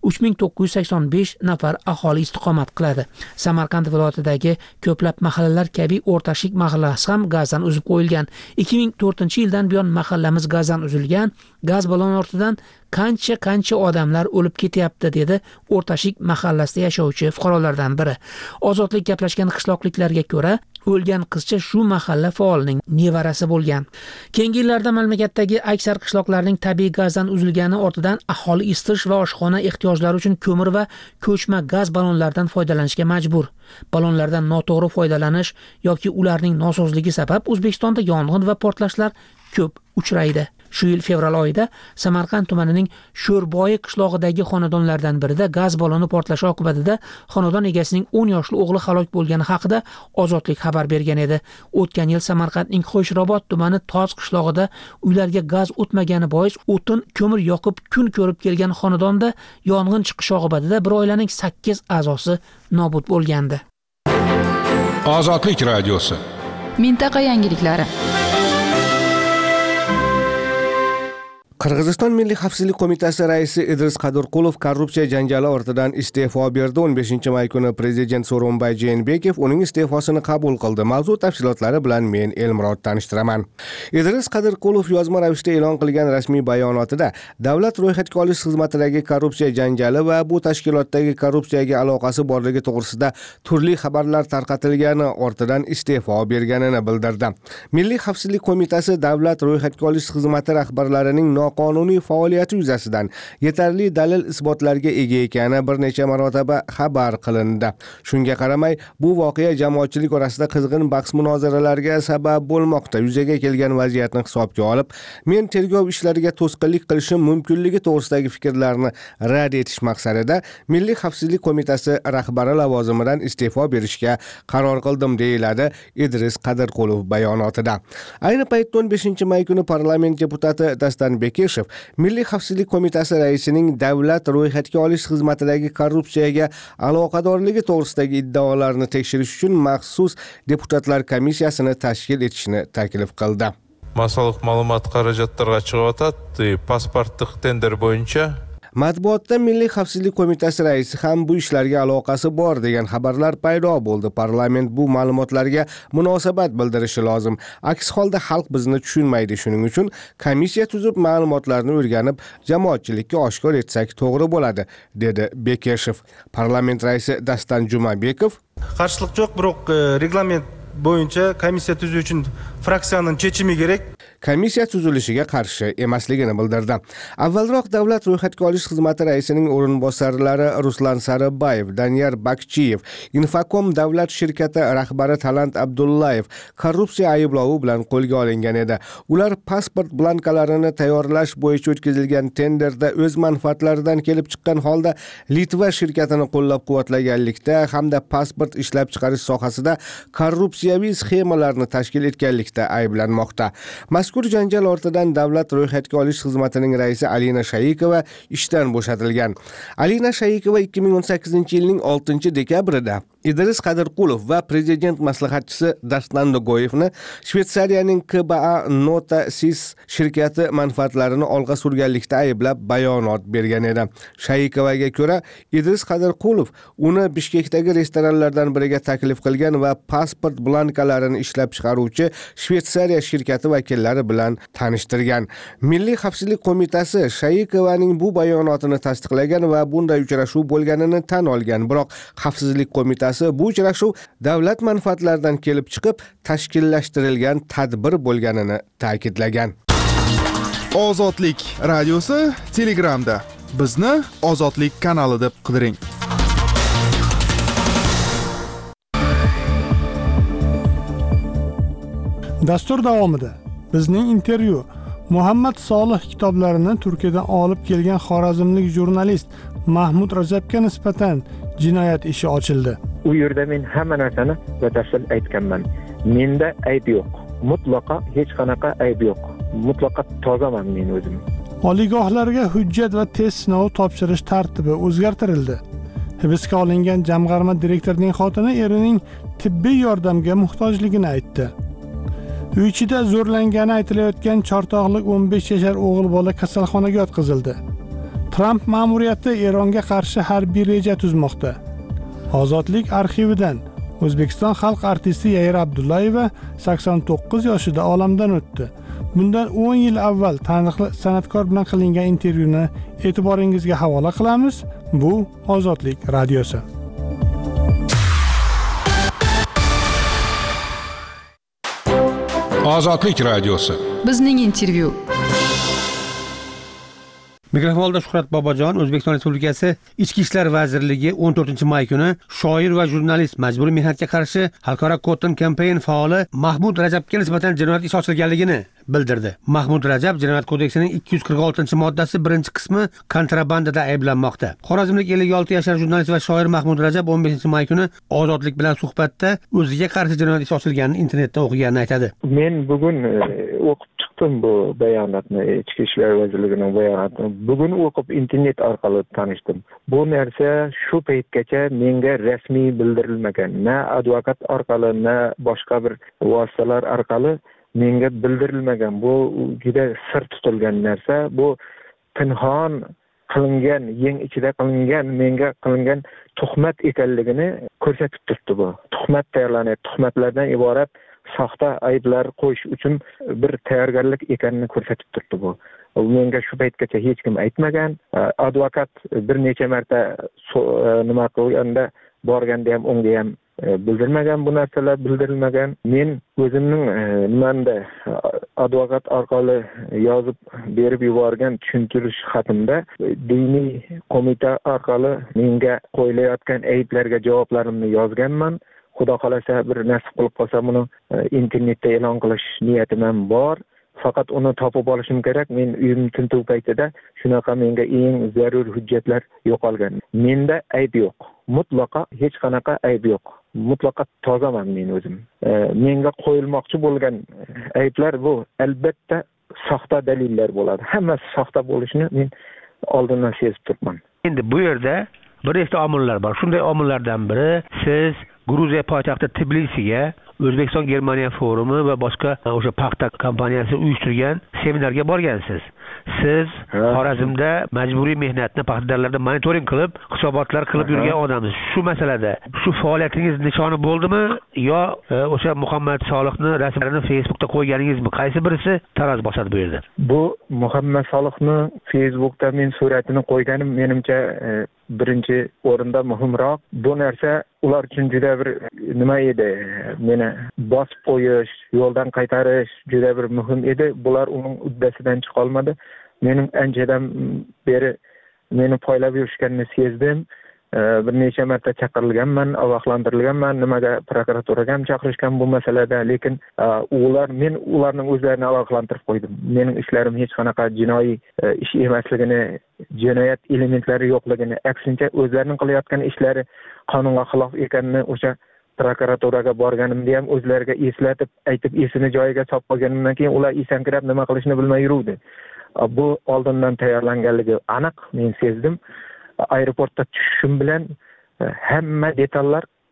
3985 nafar aholi istiqomat qiladi. Samarqand viloyatidagi ko'plab mahallalar kabi O'rtashik mahallasi ham gazdan uzib qo'yilgan. 2004-yildan buyon mahallamiz gazdan uzilgan. Gaz balon ortidan qancha odamlar o'lib ketyapti, dedi O'rtashik mahallasida yashovchi fuqarolardan biri. Ozodlik gaplashgan qishloqliklarga ko'ra, o'lgan qizcha shu mahalla faolining nevarasi bo'lgan. Keyingi yillarda mamlakatdagi aksar qishloqlarning tabiiy gazdan uzilgani ortidan aholi isitish va oshxona ehtiyojlari uchun ko'mir va ko'chma gaz ballonlaridan foydalanishga majbur. Ballonlardan noto'g'ri foydalanish yoki ularning nosozligi sabab O'zbekistonda yong'in va portlashlar ko'p uchraydi. Shu yil fevral oyida Samarqand tumanining Sho'rboyi qishlog'idagi xonadonlardan birida gaz baloni portlashi oqibatida xonadon egasining 10 yoshli o'g'li halok bo'lgani haqida Ozodlik xabar bergan edi. O'tgan yil Samarqandning Qo'shrobod tumani Toz qishlog'ida uylarga gaz o'tmagani bois o'tin, ko'mir yoqib kun ko'rib kelgan xonadonda yong'in chiqishi oqibatida bir oilaning 8 a'zosi nobud bo'lgandi. Ozodlik radiosi. Mintaqa yangiliklari. Qirg'iziston Milliy xavfsizlik qo'mitasi raisi Idris Qadirqulov korrupsiya janjali ortidan iste'fo berdi. 15-may kuni prezident So'ronbay Jeenbekov uning iste'fosini qabul qildi. Mavzu tafsilotlari bilan men Elmurod tanishtiraman. Idris Qadirqulov yozma ravishda e'lon qilgan rasmiy bayonotida davlat ro'yxatga olish xizmatidagi korrupsiya janjali va bu tashkilotdagi korrupsiyaga aloqasi borligi to'g'risida turli xabarlar tarqatilgani ortidan iste'fo berganini bildirdi. Milliy xavfsizlik qo'mitasi davlat ro'yxatga olish xizmati rahbarlarining qonuniy faoliyati yuzasidan yetarli dalil isbotlarga ega ekani bir necha marotaba xabar qilindi. Shunga qaramay, bu voqea jamoatchilik orasida qizg'in bahs-munozaralarga sabab bo'lmoqda. Yuzaga kelgan vaziyatni hisobga olib, men tergov ishlariga to'sqinlik qilishim mumkinligi to'g'risidagi fikrlarni rad etish maqsadida Milliy xavfsizlik qo'mitasi rahbari lavozimidan iste'fo berishga qaror qildim, deyiladi Idris Qadirqulov bayonotida. Ayni paytda 15-may kuni parlament deputati Dastanbek Milliy xavfsizlik qo'mitasi raisining davlat ro'yxatga olish xizmatidagi korrupsiyaga aloqadorligi to'g'risidagi iddaolarni tekshirish uchun maxsus deputatlar komissiyasini tashkil etishni taklif qildi. Masalliq ma'lumot xarajatlarga chiqyotadi. Pasportlik tender bo'yicha Matbuotda Milliy xavfsizlik qo'mitasi raisi ham bu ishlarga aloqasi bor degan xabarlar paydo bo'ldi. Parlament bu ma'lumotlarga munosabat bildirishi lozim. Aks holda xalq bizni tushunmaydi. Shuning uchun komissiya tuzib ma'lumotlarni o'rganib, jamoatchilikka oshkor etsak to'g'ri bo'ladi, dedi Bekeshev. Parlament raisi Dastan Jumabekov qarshilik yo'q, biroq reglament bo'yicha komissiya tuzish uchun fraksiyaning chechimi kerak. Komissiya tuzilishiga qarshi emasligini bildirdi. Avvalroq davlat ro'yxatga olish xizmati raisining o'rinbosarlari Ruslan Saribayev, Daniyar Bakchiyev, Infocom davlat shirkati rahbari Talant Abdullayev korrupsiya ayblovi bilan qo'lga olingan edi. Ular pasport blankalarini tayyorlash bo'yicha o'tkazilgan tenderda o'z manfaatlaridan kelib chiqqan holda Litva shirkatini qo'llab-quvvatlaganlikda hamda pasport ishlab chiqarish sohasida korrupsiyaviy sxemalarni tashkil etganlikda ayblanmoqda. Mazkur janjal ortidan davlat ro'yxatga olish xizmatining raisi Alina Shayikova ishdan bo'shatilgan. Alina Shayikova 2018-yilning 6-dekabrida Idris Qadirqulov va prezident maslahatchisi Dastan Dogoyevni Shveysariyaning KBA Nota Sis shirkati manfaatlarini olg'a surganlikda ayblab bayonot bergan edi. Shayikovaga ko'ra, Idris Qadirqulov uni Bishkekdagi restoranlardan biriga taklif qilgan va pasport blankalarini ishlab chiqaruvchi Shveysariya shirkati vakillari bilan tanishtirgan. Milliy xavfsizlik qo'mitasi Shayikovaning bu bayonotini tasdiqlagan va bunday uchrashuv bo'lganini tan olgan. Biroq xavfsizlik qo'mitasi bu uchrashuv davlat manfaatlaridan kelib chiqib tashkillashtirilgan tadbir bo'lganini ta'kidlagan. Ozodlik radiosi Telegramda. Bizni Ozodlik kanali deb qidiring. Dastur davomida bizning intervyu Muhammad Solih kitoblarini Turkiyadan olib kelgan xorazmlik jurnalist Mahmud Rajabga nisbatan jinoyat ishi ochildi. U yerda men hamma narsani batafsil aytganman. Menda ayb yo'q. Mutlaqo hech qanaqa ayb yo'q. Mutlaqo tozaman men o'zim. Oliygohlarga hujjat va test sinovi topshirish tartibi o'zgartirildi. Hibsga olingan jamg'arma direktorining xotini erining tibbiy yordamga muhtojligini aytdi. Uy ichida zo'rlangani aytilayotgan chortoqlik 15 yashar o'g'il bola kasalxonaga yotqizildi. Tramp ma'muriyati Eronga qarshi harbiy reja tuzmoqda. Ozodlik arxividan O'zbekiston xalq artisti Yayra Abdullayeva 89 yoshida olamdan o'tdi. Bundan 10 yil avval taniqli san'atkor bilan qilingan intervyuni e'tiboringizga havola qilamiz. Bu Ozodlik radiosi. Ozodlik radiosi. Bizning intervyu. Mikrofonda Shuhrat Bobojon, O'zbekiston Respublikasi Ichki ishlar vazirligi 14-may kuni shoir va jurnalist majburiy mehnatga qarshi xalqaro Cotton Campaign faoli Mahmud Rajabga nisbatan jinoyat ishi ochilganligini bildirdi. Mahmud Rajab Jinoyat kodeksining 246-moddasi 1-qismi kontrabandada ayblanmoqda. Xorazmlik 56 yashar jurnalist va shoir Mahmud Rajab 15-may kuni Ozodlik bilan suhbatda o'ziga qarshi jinoyat ishi ochilganini internetda o'qiganini aytadi. Men bugun o'qib chiqdim bu bayonotni, Ichki ishlar vazirligining bayonotini. Bugun o'qib internet orqali tanishdim. Bu narsa shu paytgacha menga rasmiy bildirilmagan. Na advokat orqali, na boshqa bir vositalar orqali menga bildirilmagan. Bu juda sir tutilgan narsa. Bu pinhon qilingan, yeng ichida qilingan, menga qilingan tuhmat ekanligini ko'rsatib turibdi bu. Tuhmat tayyorlanadi. Tuhmatlardan iborat soxta ayblar qo'yish uchun bir tayyorgarlik ekanini ko'rsatib turibdi bu. Menga shu paytgacha hech kim aytmagan. Advokat bir necha marta nima qilganda borganda ham unga ham bildirmagan, bu narsalar bildirilmagan. Men o'zimning nimanda advokat orqali yozib berib yuborgan tushuntirish xatimda diniy qo'mita orqali menga qo'yilayotgan ayblarga javoblarimni yozganman. Xudo xolasa bir nasib qilib qolsa buni internetda e'lon qilish niyatim ham bor. Faqat uni topib olishim kerak. Men uyim tintuv paytida shunaqa menga eng zarur hujjatlar yo'qolgan. Menda ayb yo'q. Mutlaqo hech qanaqa ayb yo'q. Mutlaqo tozaman men o'zim. Menga qo'yilmoqchi bo'lgan ayblar bu albatta soxta dalillar bo'ladi. Hammasi soxta bo'lishini men oldindan sezib turibman. Endi bu yerda bir nechta omillar bor. Shunday omillardan biri siz Gruziya poytaxti Tbilisiga O'zbekiston Germaniya forumi va boshqa o'sha paxta kompaniyasi uyushtirgan seminarga borgansiz. Siz Xorazmda majburiy mehnatni paxtadarlarda monitoring qilib, hisobotlar qilib yurgan odamsiz. Shu masalada shu faoliyatingiz nishoni bo'ldimi yo o'sha Muhammad Solihni rasmlarini Facebookda qo'yganingizmi? Qaysi birisi taroz bosadi bu yerda? Bu Muhammad Solihni Facebookda men suratini qo'yganim menimcha birinchi o'rinda muhimroq. Bu narsa ular uchun juda bir nima edi? Meni bosib qo'yish, yo'ldan qaytarish juda bir muhim edi. Bular uning uddasidan chiqa olmadi. Mening anchadan beri meni poylab yurishganini sezdim. Bir necha marta chaqirilganman, ogohlantirilganman, nimaga prokuraturaga ham chaqirishgan bu masalada, lekin men ularning o'zlarini ogohlantirib qo'ydim. Mening ishlarim hech qanaqa jinoiy ish emasligini, jinoyat elementlari yo'qligini, aksincha o'zlarining qilayotgan ishlari qonunga xilof ekanini o'sha prokuraturaga borganimda ham o'zlariga eslatib, aytib esini joyiga solib qo'yganimdan keyin ular esankirab nima qilishni bilmay yuruvdi. Bu oldindan tayyorlanganligi aniq, men sezdim. Aeroportda tushishim bilan hamma detallar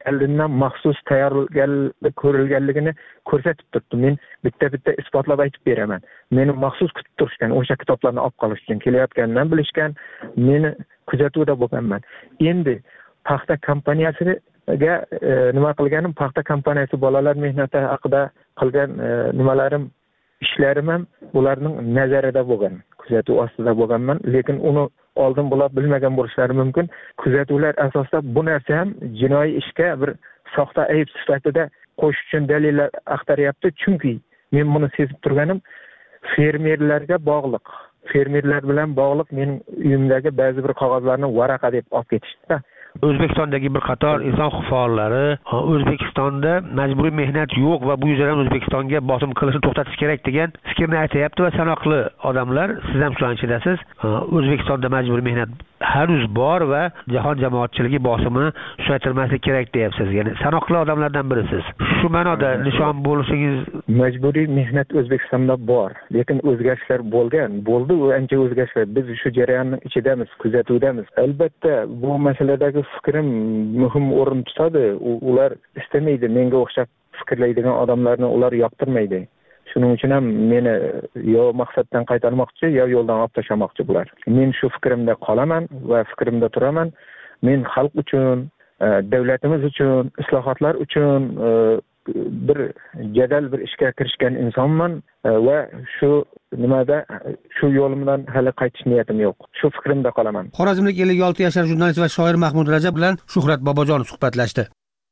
oldindan maxsus tayyorgarlik ko'rilganligini ko'rsatib turibdi. Men bitta isbotlab aytib beraman. Meni maxsus kutib turishgan, o'sha kitoblarni olib qolish uchun kelayotgandan bilishgan, meni kuzatuvda bo'lganman. Endi paxta kompaniyasiga nima qilganim, paxta kompaniyasi bolalar mehnati haqida qilgan nimalarim, ishlarim ham ularning nazarida bo'lgan, kuzatuv ostida bo'lganman, lekin uni oldin bular bilmagan bo'lishlari mumkin. Kuzatuvlar asosida bu narsa ham jinoiy ishga bir soxta ayb sifatida qo'shish uchun dalillar axtaryapti. Chunki men buni sezib turganim fermerlarga bog'liq. Fermerlar bilan bog'liq mening uyimdagi ba'zi bir qog'ozlarni varaqa deb olib ketishdi. O'zbekistondagi bir qator inson huquq faollari O'zbekistonda majburiy mehnat yo'q va bu yuzasidan O'zbekistonga bosim qilishni to'xtatish kerak degan fikrni aytyapti va sanoqli odamlar, siz ham shularning ichidasiz, O'zbekistonda majburiy mehnat hanuz bor va jahon jamoatchiligi bosimini kuchaytirmaslik kerak deyapsiz. Ya'ni sanoqli odamlardan birisiz. Shu ma'noda nishon bo'lishingiz. Majburiy mehnat O'zbekistonda bor, lekin o'zgarishlar bo'ldi, ancha o'zgarishlar. Biz shu jarayonning ichidamiz, kuzatuvdamiz. Albatta bu masaladagi fikrim muhim o'rin tutadi. Ular istamaydi, menga o'xshab fikrlaydigan odamlarni ular yoqtirmaydi. Shuning uchun ham meni yo maqsaddan qaytarmoqchi, yo yo'ldan olib tashlamoqchi bular. Men shu fikrimda qolaman va fikrimda turaman. Men xalq uchun, davlatimiz uchun, islohotlar uchun bir jadal bir ishga kirishgan insonman va shu yo'limdan hali qaytish niyatim yo'q. Shu fikrimda qolaman. Xorazmlik 56 yashar jurnalist va shoir Mahmud Rajab bilan Shuhrat Bobojonov suhbatlashdi.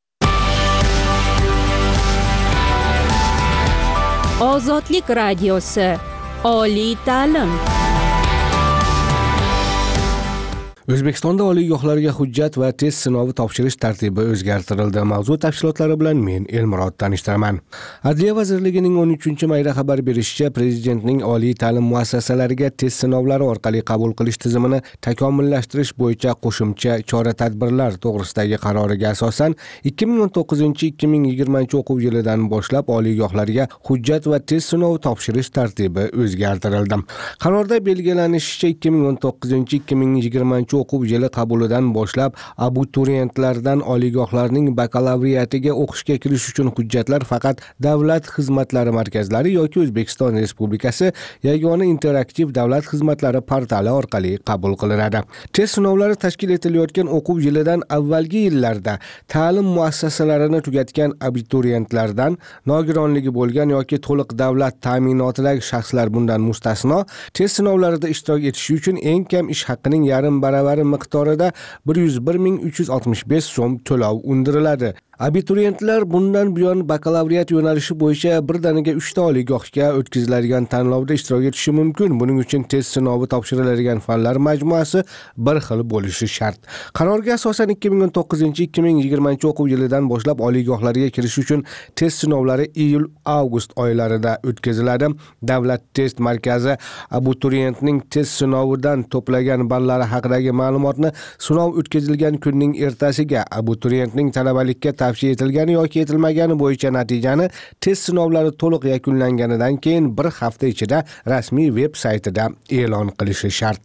Ozodlik radiosi. Oliy ta'lim. O'zbekistonda oliygohlarga hujjat va test sinovi topshirish tartibi o'zgartirildi. Mavzu tafsilotlari bilan men Elmurod tanishtiraman. Adliya vazirligining 13-mayda xabar berishicha, prezidentning oliy ta'lim muassasalariga test sinovlari orqali qabul qilish tizimini takomillashtirish bo'yicha qo'shimcha chora-tadbirlar to'g'risidagi qaroriga asosan 2019-2020 o'quv yilidan boshlab oliygohlarga hujjat va test sinovi topshirish tartibi o'zgartirildi. Qarorda belgilanishicha 2019-2020 o'quv yili qabulidan boshlab abituriyentlardan oliygohlarning bakalavriatiga o'qishga kirish uchun hujjatlar faqat Davlat xizmatlari markazlari yoki O'zbekiston Respublikasi yagona interaktiv davlat xizmatlari portali orqali qabul qilinadi. Test sinovlari tashkil etilayotgan o'quv yilidan avvalgi yillarda ta'lim muassasalarini tugatgan abituriyentlardan nogironligi bo'lgan yoki to'liq davlat ta'minotidagi shaxslar bundan mustasno test sinovlarida ishtirok etish uchun eng kam ish haqqining yarim baravari miqdorida 101.365 so'm to'lov undiriladi. Abituriyentlar bundan buyon bakalavriat yo'nalishi bo'yicha birdaniga 3 ta oliygohga o'tkaziladigan tanlovda ishtirok etishi mumkin. Buning uchun test sinovi topshiriladigan fanlar majmuasi bir xil bo'lishi shart. Qarorga asosan 2019-2020 o'quv yilidan boshlab oliygohlarga kirish uchun test sinovlari iyul-avgust oylarida o'tkaziladi. Davlat test markazi abituriyentning test sinovidan to'plagan ballari haqidagi ma'lumotni sinov o'tkazilgan kunning ertasiga abituriyentning talabalikka tavsiya etilgani yoki etilmagani bo'yicha natijani test sinovlari to'liq yakunlanganidan keyin bir hafta ichida rasmiy veb saytida e'lon qilishi shart.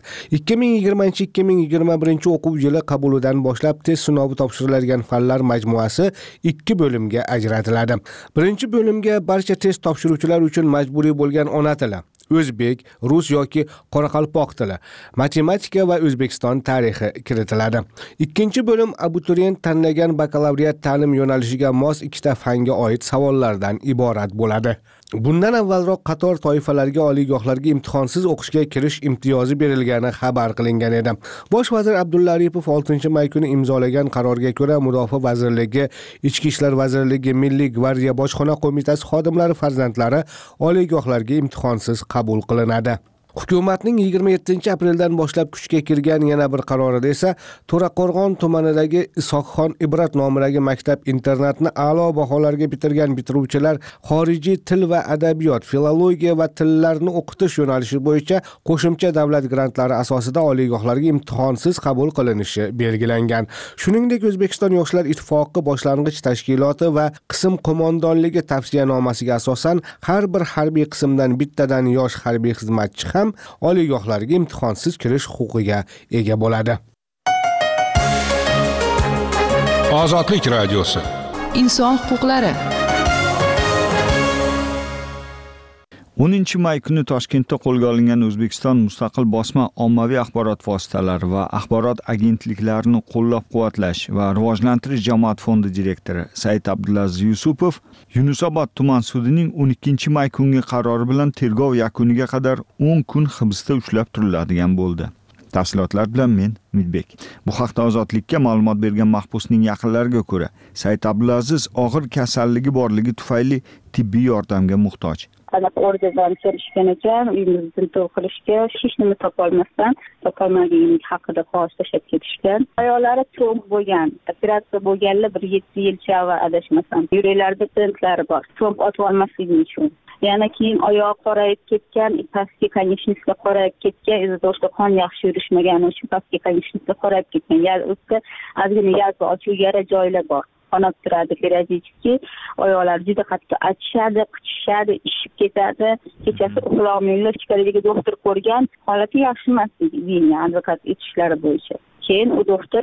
2020-2021 o'quv yili qabulidan boshlab test sinovi topshiriladigan fanlar majmuasi 2 bo'limga ajratiladi. Birinchi bo'limga barcha test topshiruvchilar uchun majburiy bo'lgan ona tili, o'zbek, rus yoki qoraqalpoq tili, matematika va O'zbekiston tarixi kiritiladi. Ikkinchi bo'lim abituriyent tanlagan bakalavriat ta'lim yo'nalishiga mos 2 ta fanga oid savollardan iborat bo'ladi. Bundan avvalroq qator toifalarga oliygohlarga imtihonsiz o'qishga kirish imtiyozi berilgani xabar qilingan edi. Bosh vazir Abdulla Aripov 6-may kuni imzolagan qarorga ko'ra Mudofaa vazirligi, Ichki ishlar vazirligi, Milliy gvardiya bojxona qo'mitasi xodimlari farzandlari oliygohlarga imtihonsiz qabul qilinadi. Hukumatning 27-apreldan boshlab kuchga kirgan yana bir qarorida esa To'raqo'rg'on tumanidagi Isoqxon Ibrat nomidagi maktab internatni a'lo baholarga bitirgan bitiruvchilar xorijiy til va adabiyot, filologiya va tillarni o'qitish yo'nalishi bo'yicha qo'shimcha davlat grantlari asosida oliygohlarga imtihonsiz qabul qilinishi belgilangan. Shuningdek, O'zbekiston Yoshlar ittifoqi boshlang'ich tashkiloti va qism qo'mondonligi tavsiyanomasiga asosan har bir harbiy qismdan bittadan yosh harbiy xizmatchi ham oliygohlarga imtihonsiz kirish huquqiga ega bo'ladi. Ozodlik radiosi. Inson huquqlari. 10 may kuni Toshkentda qo'lga olingan O'zbekiston mustaqil bosma ommaviy axborot vositalari va axborot agentliklarini qo'llab-quvvatlash va rivojlantirish jamoat fondi direktori Said Abdulaziz Yusupov Yunusobod tuman sudining 12 may kungi qarori bilan tergov yakuniga qadar 10 kun hibsda ushlab turiladigan bo'ldi. Tafsilotlar bilan men Umidbek. Bu haqda Ozodlikka ma'lumot bergan mahbusning yaqinlariga ko'ra, Said Abdulaziz og'ir kasalligi borligi tufayli tibbiy yordamga muhtoj. Qanaqa orderdan kelishgan ekan, uyimizni tintuv qilishga, hech nima topolmaganlik haqida qog'oz tashlab ketishgan. Ayollari to'ng bo'lgan, operatsiya bo'lganlar 1-7 yilcha avval adashmasam. Yuraklarida tentlari bor. To'ng otib olmasligi uchun. Yana keyin oyog'i qorayib ketgan, pastki konечностьga qorayib ketgan, o'zida qon yaxshi yurishmagani uchun pastki konечностьga qorayib ketgan. O'zida ozgina yazma ochiq yara joylar bor. Qonab turadi, периодически oyoqlar juda qattiq achishadi, qichishadi, ishib ketadi. Kechasi uxlolmaylar, ichkariga doktor ko'rgan, holati yaxshi emas degan advokat aytishlari bo'yicha. Keyin u doktor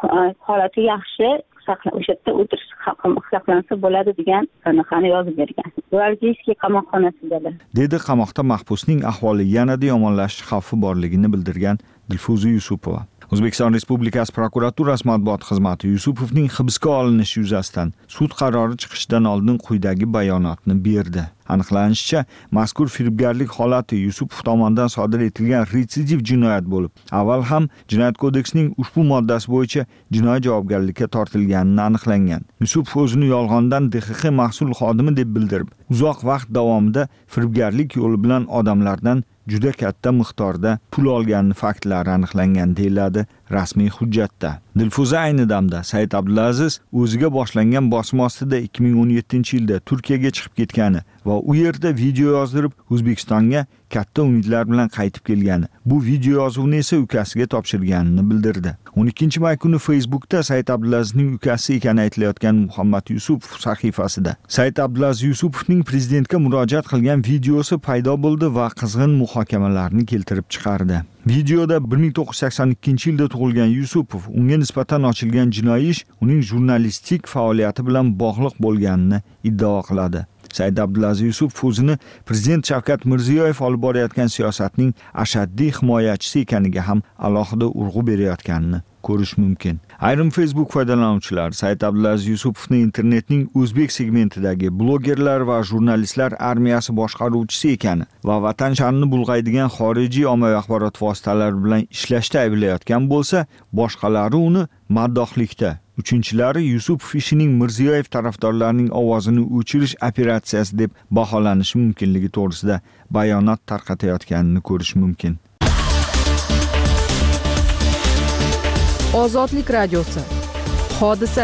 holati yaxshi, o'sha yerda o'tirish saqlansa bo'ladi degan qanaqani yozib bergan. Gvardiyskiy qamoqxonasidalar. Dedi qamoqda mahbusning ahvoli yanada yomonlashish xavfi borligini bildirgan Dilfuza Yusupova. O'zbekiston Respublikasi prokuraturasi matbuot xizmati Yusupovning hibsga olinishi yuzasidan sud qarori chiqishidan oldin quyidagi bayonotni berdi. Aniqlanishicha, mazkur firibgarlik holati Yusupov tomonidan sodir etilgan retsidiv jinoyat bo'lib, avval ham Jinoyat kodeksining ushbu moddasi bo'yicha jinoiy javobgarlikka tortilganini aniqlangan. Yusupov o'zini yolg'ondan DXX mahsul xodimi deb bildirib, uzoq vaqt davomida firibgarlik yo'li bilan odamlardan juda katta miqdorda pul olgani faktlari aniqlangan deyiladi rasmiy hujjatda. Dilfuza ayni damda Said Abdulaziz o'ziga boshlangan bosim ostida 2017-yilda Turkiyaga chiqib ketgani va u yerda video yozdirib O'zbekistonga katta umidlar bilan qaytib kelgani, bu video yozuvni esa ukasiga topshirganini bildirdi. 12 may kuni Facebookda Said Abdulazizning ukasi ekani aytilayotgan Muhammad Yusupov sahifasida Said Abdulaziz Yusupovning prezidentga murojaat qilgan videosi paydo bo'ldi va qizg'in muhokamalarni keltirib chiqardi. Videoda 1982-yilda tug'ilgan Yusupov unga nisbatan ochilgan jinoiy ish uning jurnalistik faoliyati bilan bog'liq bo'lganini iddao qiladi. Said Abdulaziz Yusupov o'zini prezident Shavkat Mirziyoyev olib borayotgan siyosatning ashaddiy himoyachisi ekaniga ham alohida urg'u berayotganini ko'rish mumkin. Ayrim Facebook foydalanuvchilari Said Abdulaziz Yusupovni internetning o'zbek segmentidagi blogerlar va jurnalistlar armiyasi boshqaruvchisi ekani va vatan sha'nini bulg'aydigan xorijiy ommaviy axborot vositalari bilan ishlashda ayblayotgan bo'lsa, boshqalari uni maddohlikda, uchinchilari Yusupov ishining Mirziyoyev tarafdorlarining ovozini o'chirish operatsiyasi deb baholanishi mumkinligi to'g'risida bayonot tarqatayotganini ko'rish mumkin. Ozodlik radiosi. Hodisa.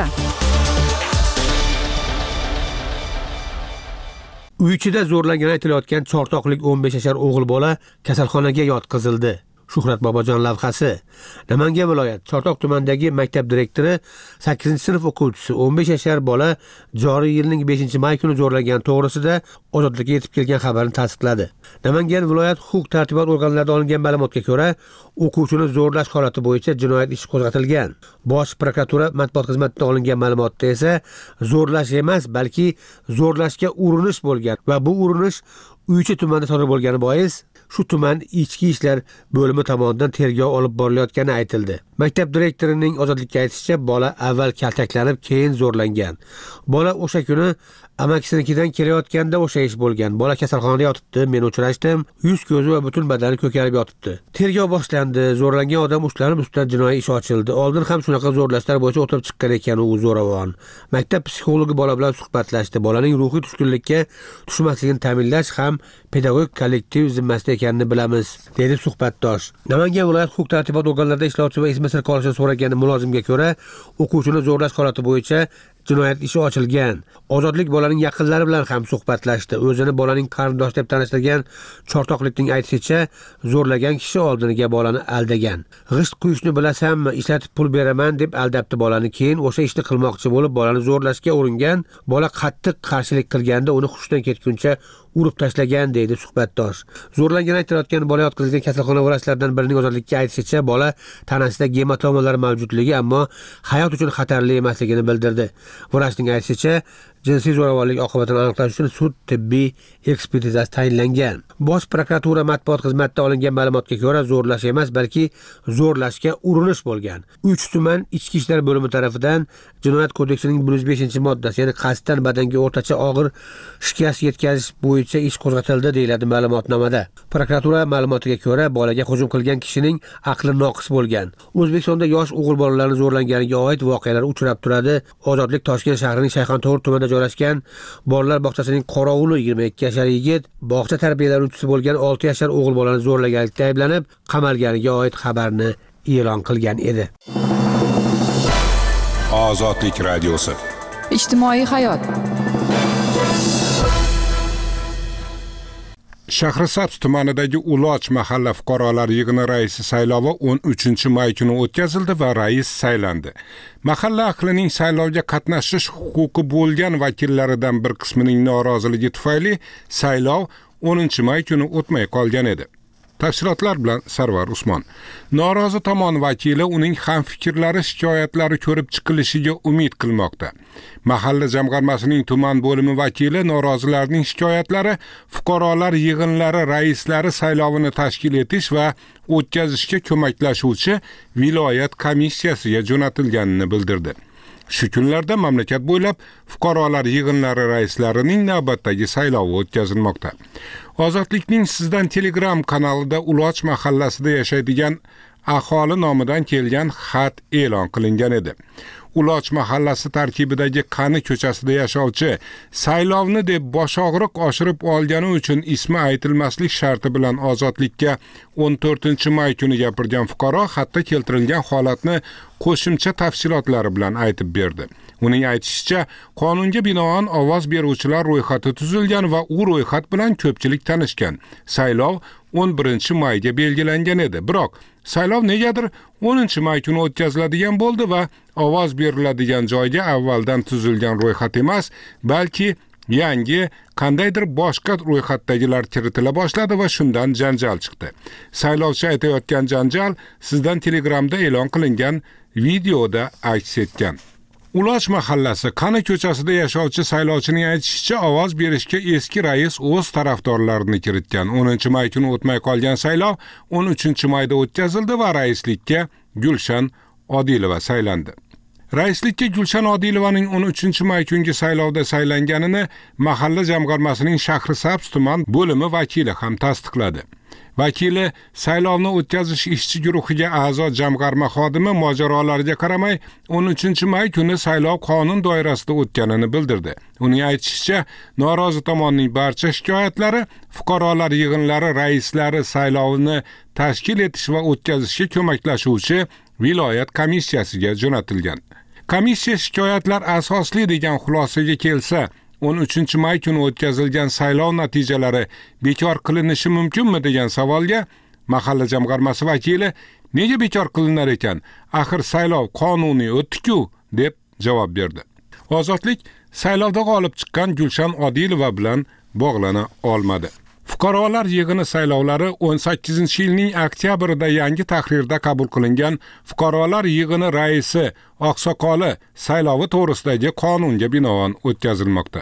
Uy ichida zo'rlangani aytilayotgan chortoqlik 15 yashar o'g'il bola kasalxonaga yotqizildi. Shuhrat Bobojon lavhasi. Namangan viloyat Chortoq tumanidagi maktab direktori 8-sinf o'quvchisi 15 yashar bola joriy yilning 5-may kuni zo'rlangan to'g'risida ozodlikka yetib kelgan xabarni tasdiqladi. Namangan viloyat huquq-tartibot organlarida olingan ma'lumotga ko'ra, o'quvchini zo'rlash holati bo'yicha jinoyat ishi qo'zg'atilgan. Bosh prokuratura matbuot xizmatidan olingan ma'lumotda esa zo'rlash emas, balki zo'rlashga urinish bo'lgan va bu urinish Uychi tumanida sodir bo'lgani bois shu tuman ichki ishlar bo'limi tomonidan tergov olib borilayotgani aytildi. Maktab direktorining ozodlikka aytishicha, bola avval kaltaklanib, keyin zo'rlangan. Bola o'sha kuni amakisinikidan kelayotganda o'sha ish bo'lgan. Bola kasalxonada yotibdi, men uchrashdim. Yuz ko'zi va butun badani ko'karib yotibdi. Tergov boshlandi. Zo'rlangan odam ushlanib, ustidan jinoiy ish ochildi. Oldin ham shunaqa zo'rlashlar bo'yicha o'tirib chiqqan ekan u zo'ravon. Maktab psixologi bola bilan suhbatlashdi. Bolaning ruhiy tushkunlikka tushmasligini ta'minlash ham pedagogik kollektiv zimmasida ekanini bilamiz, dedi suhbatdosh. Namangan viloyat huquq-tartibot organlarida ishlovchi va ismi sir qolishini so'ragan mulozimga ko'ra, o'quvchini zo'rlash holati bo'yicha jinoyat ishi ochilgan. Ozodlik bolaning yaqinlari bilan ham suhbatlashdi. O'zini bolaning qarindoshi deb tanishtirgan chortoqlikning aytishicha, zo'rlagan kishi oldiniga bolani aldagan. G'isht quyishni bilasanmi, ishlatib pul beraman deb aldabdi bolani. Keyin o'sha ishni qilmoqchi bo'lib bolani zo'rlashga uringan. Bola qattiq qarshilik qilganda uni hushdan ketguncha urib tashlagan deydi suhbatdosh. Zo'rlangan aytilayotgan bola yotqizilgan kasalxona vrachlaridan birining ozodlikka aytishicha, bola tanasida gematomalar mavjudligi, ammo hayot uchun xatarli emasligini bildirdi. Vrachning aytishicha, jinsiy zo'ravonlik oqibatini aniqlash uchun sud tibbiy ekspertizasi tayinlangan. Bosh prokuratura matbuot xizmatida olingan ma'lumotga ko'ra, zo'rlash emas, balki zo'rlashga urinish bo'lgan. 3 tuman ichki ishlar bo'limi tomonidan Jinoyat kodeksining 105-moddasi, ya'ni qasddan badanga o'rtacha og'ir shikast yetkazish bo'yicha ish qo'zg'atildi deyiladi ma'lumotnomada. Prokuratura ma'lumotiga ko'ra, bolaga hujum qilgan kishining aqli noqis bo'lgan. O'zbekistonda yosh o'g'il bolalarning zo'rlanganiga oid voqealar uchrab turadi. Ozodlik Toshkent shahrining Shayxontohur tumanida joylashgan bolalar bog'chasining qorovuli 22 yashar yigit bog'cha tarbiyalanuvchisi bo'lgan 6 yashar o'g'il bolani zo'rlaganlikda ayblanib, qamalganiga oid xabarni e'lon qilgan edi. Ozodlik radiosi. Ijtimoiy hayot. Shahrisabz tumanidagi Uloch mahalla fuqarolar yig'ini raisi saylovi 13-may kuni o'tkazildi va rais saylandi. Mahalla ahlining saylovga qatnashish huquqi bo'lgan vakillaridan bir qismining noroziligi tufayli saylov 10-may kuni o'tmay qolgan edi. Tafsilotlar bilan Sarvar Usmon. Norozi tomon vakili uning hamfikrlari shikoyatlari ko'rib chiqilishiga umid qilmoqda. Mahalla jamg'armasining tuman bo'limi vakili norozilarning shikoyatlari fuqarolar yig'inlari raislari saylovini tashkil etish va o'tkazishga ko'maklashuvchi viloyat komissiyasiga jo'natilganini bildirdi. Shu kunlarda mamlakat bo'ylab fuqarolar yig'inlari raislarining navbatdagi saylovi o'tkazilmoqda. Ozodlikning Sizdan Telegram kanalida Uloch mahallasida yashaydigan aholi nomidan kelgan xat e'lon qilingan edi. Uloch mahallasi tarkibidagi Qani ko'chasida yashovchi saylovni deb boshog'riq oshirib olgani uchun ismi aytilmaslik sharti bilan Ozodlikka 14-may kuni gapirgan fuqaro xatda keltirilgan holatni qo'shimcha tafsilotlari bilan aytib berdi. Uning aytishicha, qonunga binoan ovoz beruvchilar ro'yxati tuzilgan va u ro'yxat bilan ko'pchilik tanishgan. Saylov 11-mayga belgilangan edi. Biroq saylov negadir 10-may kuni o'tkaziladigan bo'ldi va ovoz beriladigan joyga avvaldan tuzilgan ro'yxat emas, balki yangi qandaydir boshqa ro'yxatdagilar kiritila boshladi va shundan janjal chiqdi. Saylovchi aytayotgan janjal Sizdan Telegramda e'lon qilingan videoda aks etgan. Uloch mahallasi Qani ko'chasida yashovchi saylovchining aytishicha, ovoz berishga eski rais o'z tarafdorlarini kiritgan. 10-may kuni o'tmay qolgan saylov 13-mayda o'tkazildi va raislikka Gulshan Odilova saylandi. Raislikka Gulshan Odilovaning 13-may kungi saylovda saylanganini mahalla jamg'armasining Shahrisabz tuman bo'limi vakili ham tasdiqladi. Vakili saylovni o'tkazish ishchi guruhiga a'zo jamg'arma xodimi mojarolarga qaramay 13-may kuni saylov qonun doirasida o'tganini bildirdi. Uning aytishicha, norozi tomonning barcha shikoyatlari fuqarolar yig'inlari raislari saylovini tashkil etish va o'tkazishga ko'maklashuvchi viloyat komissiyasiga jo'natilgan. Komissiya shikoyatlar asosli degan xulosaga kelsa, 13-may kuni o'tkazilgan saylov natijalari bekor qilinishi mumkinmi degan savolga mahalla jamg'armasi vakili nega bekor qilinar ekan? Axir saylov qonuniy o'tdi-ku deb javob berdi. Ozodlik saylovda g'olib chiqqan Gulshan Odilova bilan bog'lana olmadi. Fuqarolar yig'ini saylovlari 18-yilning oktyabrida yangi tahrirda qabul qilingan fuqarolar yig'ini raisi oqsoqoli saylovi to'g'risidagi qonunga binoan o'tkazilmoqda.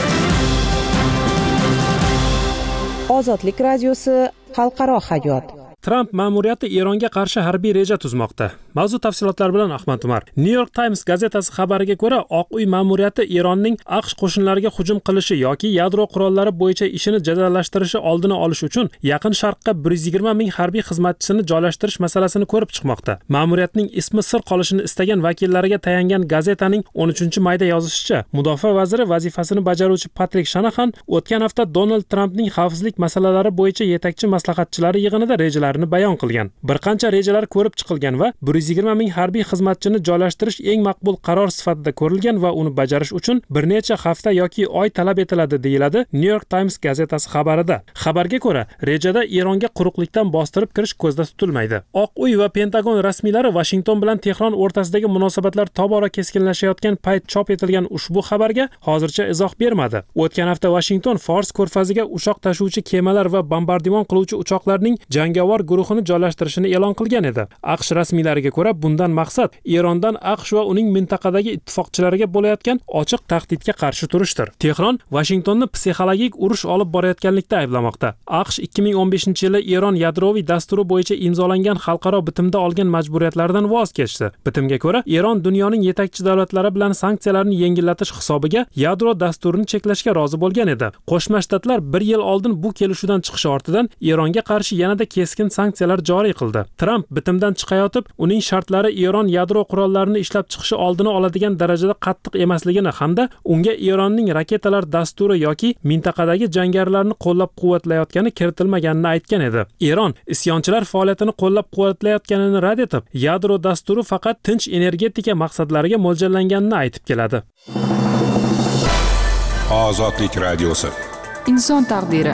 Ozodlik radiosi xalqaro hayot. Trump ma'muriyati Eronga qarshi harbiy reja tuzmoqda. Mavzu tafsilotlari bilan Ahmad Umar. New York Times gazetasi xabariga ko'ra, Oq uy ma'muriyati Eronning AQSh qo'shinlariga hujum qilishi yoki yadro qurollari bo'yicha ishini jadallashtirishi oldini olish uchun Yaqin Sharqqa 120 ming harbiy xizmatchisini joylashtirish masalasini ko'rib chiqmoqda. Ma'muriyatning ismi sir qolishini istagan vakillariga tayangan gazetaning 13-mayda yozishicha, mudofaa vaziri vazifasini bajaruvchi Patrik Shanahan o'tgan hafta Donald Trampning xavfsizlik masalalari bo'yicha yetakchi maslahatchilari yig'inida rejalar rejalarini bayon qilgan. Bir qancha rejalar ko'rib chiqilgan va 120 ming harbiy xizmatchini joylashtirish eng maqbul qaror sifatida ko'rilgan va uni bajarish uchun bir necha hafta yoki oy talab etiladi, deyiladi New York Times gazetasi xabarida. Xabarga ko'ra, rejada Eronga quruqlikdan bostirib kirish ko'zda tutilmaydi. Oq uy va Pentagon rasmiylari Washington bilan Tehron o'rtasidagi munosabatlar tobora keskinlashayotgan payt chop etilgan ushbu xabarga hozircha izoh bermadi. O'tgan hafta Washington Fors ko'rfaziga uchoq tashuvchi kemalar va bombardimon qiluvchi uchoqlarning jangovar guruhini joylashtirishini e'lon qilgan edi. AQSh rasmiylariga ko'ra, bundan maqsad Erondan AQSh va uning mintaqadagi ittifoqchilariga bo'layotgan ochiq tahdidga qarshi turishdir. Tehron Washingtonni psixologik urush olib borayotganlikda ayblamoqda. AQSh 2015-yili Eron yadroviy dasturi bo'yicha imzolangan xalqaro bitimda olgan majburiyatlardan voz kechdi. Bitimga ko'ra, Eron dunyoning yetakchi davlatlari bilan sanksiyalarni yengillatish hisobiga yadro dasturini cheklashga rozi bo'lgan edi. Qo'shma Shtatlar 1 yil oldin bu kelishuvdan chiqish ortidan Eronga qarshi yanada keskin sanksiyalar joriy qildi. Trump bitimdan chiqayotib, uning shartlari Eron yadro qurollarini ishlab chiqishi oldini oladigan darajada qattiq emasligini hamda unga Eronning raketalar dasturi yoki mintaqadagi jangarilarni qo'llab-quvvatlayotgani kiritilmaganini aytgan edi. Eron isyonchilar faoliyatini qo'llab-quvvatlayotganini rad etib, yadro dasturi faqat tinch energetika maqsadlariga mo'ljallanganini aytib keladi. Ozodlik radiosi. Inson taqdiri.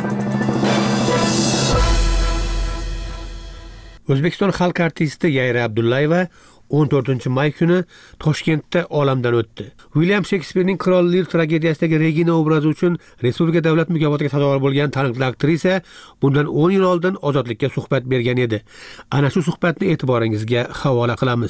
O'zbekiston xalq artisti Yayra Abdullayeva 14-may kuni Toshkentda olamdan o'tdi. William Shekspirning Qirol Lir tragediyasidagi Regina obrazi uchun Respublika davlat mukofotiga sazovor bo'lgan taniqli aktrisa bundan 10 yil oldin Ozodlikka suhbat bergan edi. Ana shu suhbatni e'tiboringizga havola qilamiz.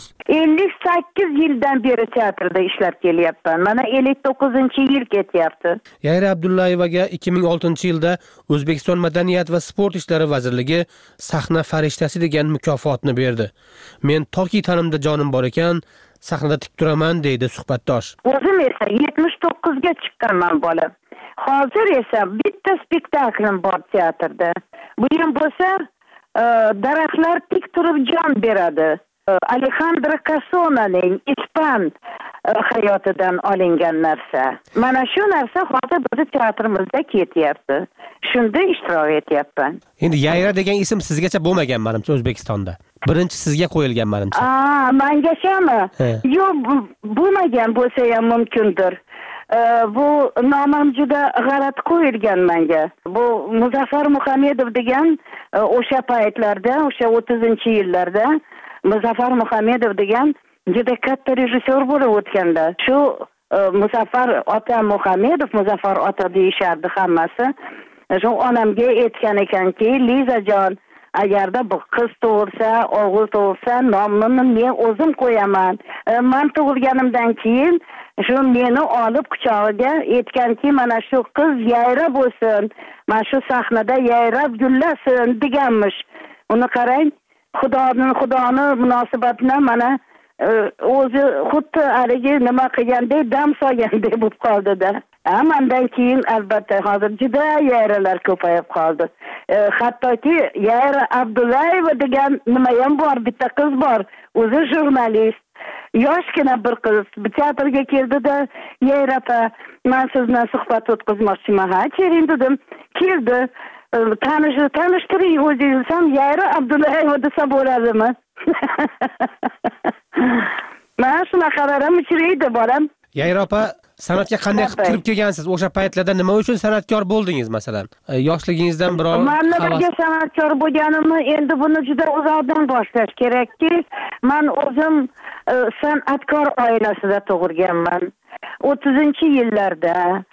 58 yildan beri teatrda ishlab kelyapman. Mana 59-yil ketyapti. Yayra Abdullayevaga 2006-yilda O'zbekiston Madaniyat va sport ishlari vazirligi sahna farishtasi degan mukofotni berdi. Men toki tanimda jonim bor ekan, sahnada tik turaman, deydi suhbatdosh. O'zim esa 79 ga chiqqanman bola. Hozir esa bitta spektaklim bor teatrda. Bu ham bo'lsa, daraxtlar tik turib jon beradi. Alejandro Casonaning ispan hayotidan olingan narsa. Mana shu narsa hozir bizni teatrimizda ketyapti. Shunda ishtirok etyapman. Endi Yayra degan ism sizgacha bo'lmagan menimcha O'zbekistonda. Birinchi sizga qo'yilgan menimcha. Mengachami? Yo'q, bo'lmagan bo'lsa ham mumkindir. Bu nomim juda g'alati qo'yilgan menga. Bu Muzaffar Muhammedov degan o'sha paytlarda, o'sha 30-yillarda Muzaffar Muhammedov degan juda katta rejissyor bo'lib o'tganlar. Shu Muzaffar ota Muhammedov, Muzaffar ota deyishardi hammasi. Shu onamga aytgan ekanki, Lizajon, agarda bu qiz tug'ilsa, o'g'il tug'ilsa, nomini men o'zim qo'yaman. Men tug'ilganimdan keyin shu meni olib quchog'iga aytganki, mana shu qiz Yayra bo'lsin, mana shu sahnada yayrab gullasin deganmish. Uni qarang, Xudoni munosabatini mana o'zi xuddi haligi nima qilgandek dam solgandek bo'lib qoldi-da. Mendan keyin albatta hozir juda Yayralar ko'payib qoldi. Hattoki Yayra Abdullayeva degan nima ham bor, bitta qiz bor, o'zi jurnalist. Yoshgina bir qiz teatrga keldi-da, Yayra opa, men sizni suhbat o'tkazmoqchiman. Ha, keling dedim. Keldi. Tanishtiring o'zingizni, ham Yayra Abdullayeva desa bo'ladimi? Mana shunaqalar ham uchraydi bolam. Yayra opa, san'atga qanday kirib kelgansiz? O'sha paytlarda nima uchun san'atkor bo'ldingiz masalan? Yoshligingizdan biror Men nimaga san'atkor bo'lganimni endi buni juda uzoqdan boshlash kerakki, men o'zim san'atkor oilasida tug'ilganman. 30-yillarda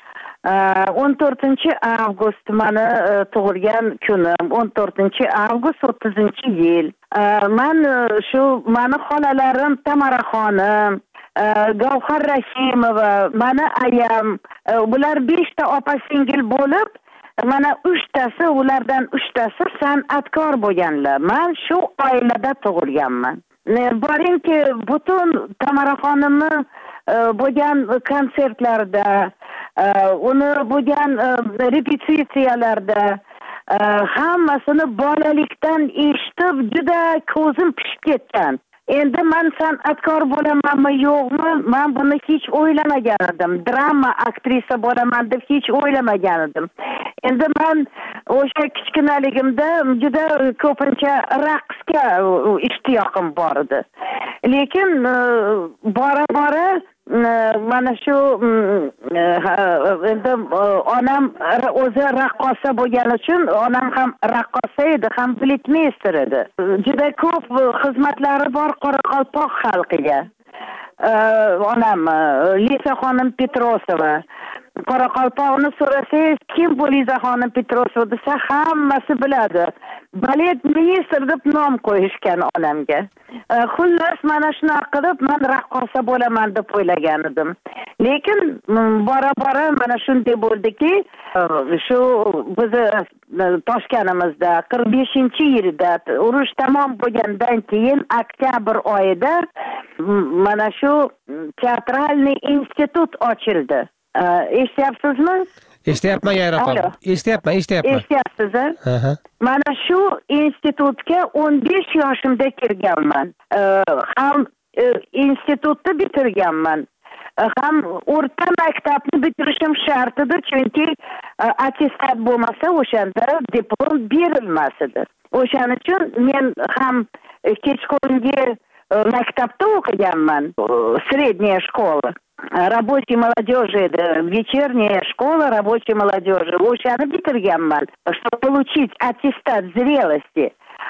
14-avgust meni tug'ilgan kunim, 14-avgust 30-yil. Men shu meni xolalarim Tamaraxonim, Gavhar Rashimova, mana ayam, bular 5 ta opa-singil bo'lib, mana 3tasi, ulardan 3tasi san'atkor bo'lganlar. Men shu oilada tug'ilganman. Boringki, butun Tamaraxonimni bo'lgan konsertlarda, uni bo'lgan repetitsiyalarda hammasini bolalikdan eshitib juda ko'zim pishib ketgan. Endi men san'atkor bo'lamanmi yo'qmi, men buni hech o'ylamagan edim. Drama aktrisa bo'laman deb hech o'ylamagan edim. Endi men o'sha kichkinaligimda juda ko'pincha raqsga ishtiyoqim bor edi. Lekin bora mana shu endi onam o'zi raqqosa bo'lgani uchun onam ham raqqosa edi, ham balletmeyster edi. Juda ko'p xizmatlari bor Qoraqalpoq xalqiga. Onam Lisaxonim Petrosova. Qoraqalpoqni so'rasangiz, kim bu Lisaxonim Petrosova desa hammasi biladi. Balletmeyster deb nom qo'yishgan onamga. Xullas mana shunaqa qilib men raqqosa bo'laman deb o'ylagan edim. Lekin bora mana shunday bo'ldiki, shu bizni Toshkanimizda 45-yilda urush tamom bo'lgandan keyin oktyabr oyida mana shu teatralniy institut ochildi. Eshityapsizmi? Eshityapman, Yayrapam. Eshityapman. Eshityapsiz? Mana shu institutga 15 yoshimda kirganman. Ham institutni bitirganman. Ham o'rta maktabni bitirishim shart edi, chunki attestat bo'lmasa o'shanda diplom berilmas edi. O'shaning uchun men ham kechqurungi maktabda o'qiganman, средняя школа. Рабочей молодежи, вечерняя школа рабочей молодежи. O'shani bitirganman, чтобы получить аттестат зрелости.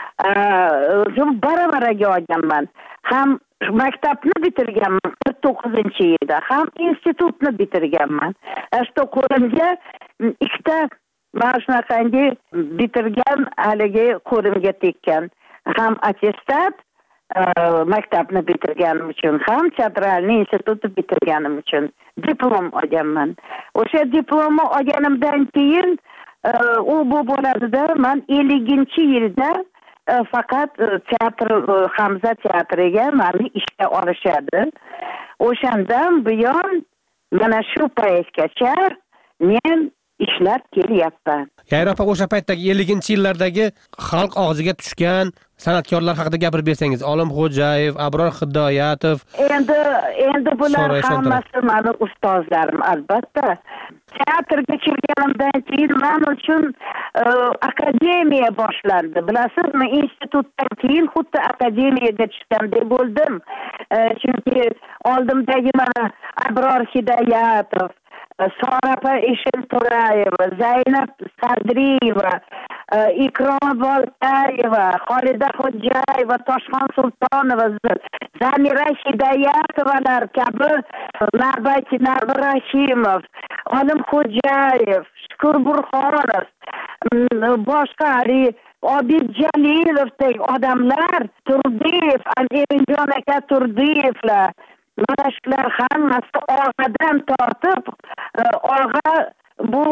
Baraga olganman. Ham maktabni bitirganman 49-yilda, ham institutni bitirganman. Что qo'limga ikkita mana shunaqangi bitirgan haligi qo'limga tekkan. Ham attestat maktabni bitirganim uchun, ham teatralniy institutni bitirganim uchun diplom olganman. O'sha diplomni olganimdan keyin u bu bo'ladida, men 50-yilda faqat teatr Hamza teatriga meni ishga olishadi. O'shandan buyon mana shu paytgacha men ishlab kelyapman. Yayropa, o'sha paytdagi 50-yillardagi xalq og'ziga tushgan san'atkorlar haqida gapirib bersangiz. Olimxo'jayev, Abror Hidoyatov. Endi bular hammasi meni ustozlarim, albatta. Teatrga kirganimdan keyin men uchun akademiya boshlandi. Bilasizmi, institutdan keyin xuddi akademiyaga tushgandek bo'ldim. Chunki oldimdagi mana Abror Hidoyatov, Sorapa Eshilto'rayeva, Zaynab Sadriyeva, Ikrom Boltayeva, Xolida Xo'jayeva, Toshxon Sultonova, Zamira Hidoyatovalar kabi, navbatchi Navbir Rashimov, Olim Xo'jayev, Shukur Burxonov, boshqa Obid Jalilovdek odamlar, Turdiyev, Eminjon aka Turdiyevlar, mana shular hammasi og'adan tortib, og'a bu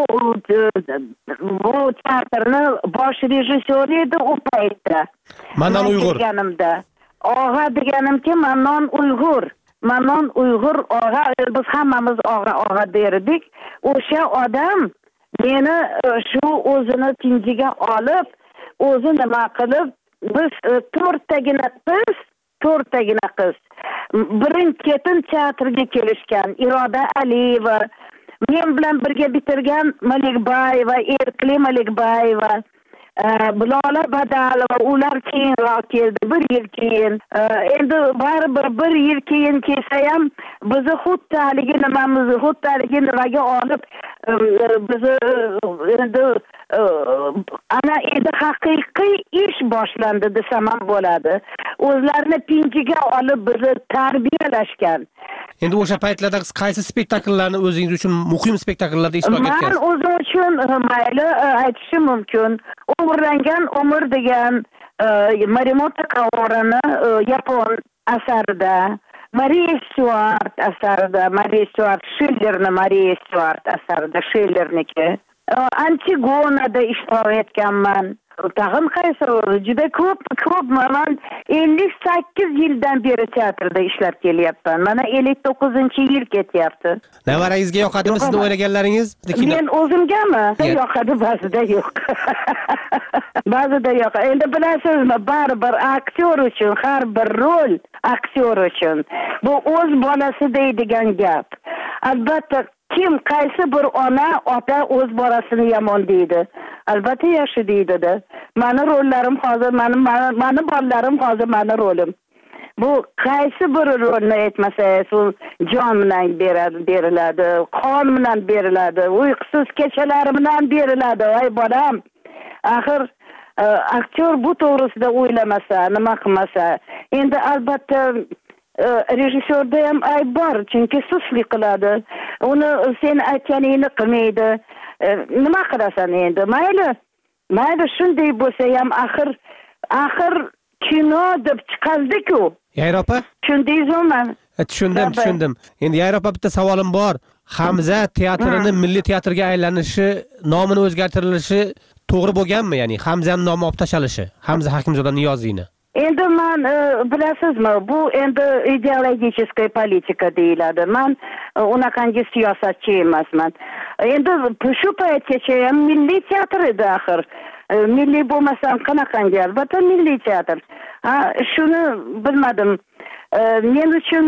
teatrni bosh rejissyori edi u paytda. Manon Uyg'ur. Og'a deganimki Manon Uyg'ur. Manon Uyg'ur og'a, biz hammamiz og'a derdik. O'sha odam meni shu o'zini tinjiga olib, o'zi nima qilib, biz to'rttagina qiz birin-ketin teatrga kelishgan. Iroda Aliyeva, men bilan birga bitirgan Malikbayeva, Erkli Malikbayeva, Lola Badalova, ular keyinroq keldi, 1 yil keyin. Endi baribir 1 yil keyin kelsa ham bizni xuddi haligi nimaga olib bizni endi ana endi haqiqiy ish boshlandi desam ham bo'ladi. O'zlarini pinjiga olib bizni tarbiyalashgan. Endi o'sha paytlarda qaysi spektakllarni o'zingiz uchun muhim spektakllarda ishtirok etgansiz? Men o'zim uchun mayli aytishim mumkin. Umrlangan umr degan Morimoto Kaorani yapon asarida, Mariya Stuart asarida, Mariya Stuart Schillerni Mariya Stuart asarida, Schillerniki. Antigonada ishtirok etganman. Tag'in qaysi juda ko'p men 58 yildan beri teatrda ishlab kelyapman. Mana 59-yil ketyapti. Nevarangizga yoqadimi sizni o'ylaganlaringiz? Men o'zimgami? Yoqadi, ba'zida yo'q. Ba'zida yo'q. Endi bilasizmi, baribir aktyor uchun, har bir rol aktyor uchun bu o'z bolasi deydigan gap. Albatta kim qaysi bir ota o'z bolasini yomon deydi. Albatta yaxshi deydi-da. Mani rollarim hozir, mani bolalarim hozir mani rolim. Bu qaysi bir rolni aytmasangiz, u jon bilan beriladi, qon bilan beriladi, uyqusiz kechalar bilan beriladi. Ay bolam, axir aktyor bu to'g'risida o'ylamasa, nima qilmasa, endi albatta rejissyorda ham ayb bor, chunki suslik qiladi. Uni sen aytganingni qilmaydi. Nima qilasan endi? Mayli shunday bo'lsa ham axir kino deb chiqildi-ku. Yayra opa? Tushundingizmi? Tushundim. Endi Yayra opa, bitta savolim bor. Hamza teatrini milliy teatrga aylanishi, nomini o'zgartirilishi to'g'ri bo'lganmi? Ya'ni Hamzaning nomi olib tashalishi, Hamza Hakimzoda Niyoziyni. Endi men bilasizmi, bu endi ideologiическая politika deyiladi. Men unaqangi siyosatchi emasman. Endi shu paytgacha ham milliy teatr edi axir. Milliy bo'lmasam qanaqangi, albatta milliy teatr. Shuni bilmadim. Men uchun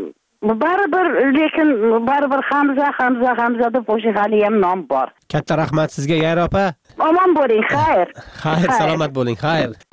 baribir Hamza deb o'sha hali ham nom bor. Katta rahmat sizga Yayra opa. Omon bo'ling, xayr. Xayr, salomat bo'ling, xayr.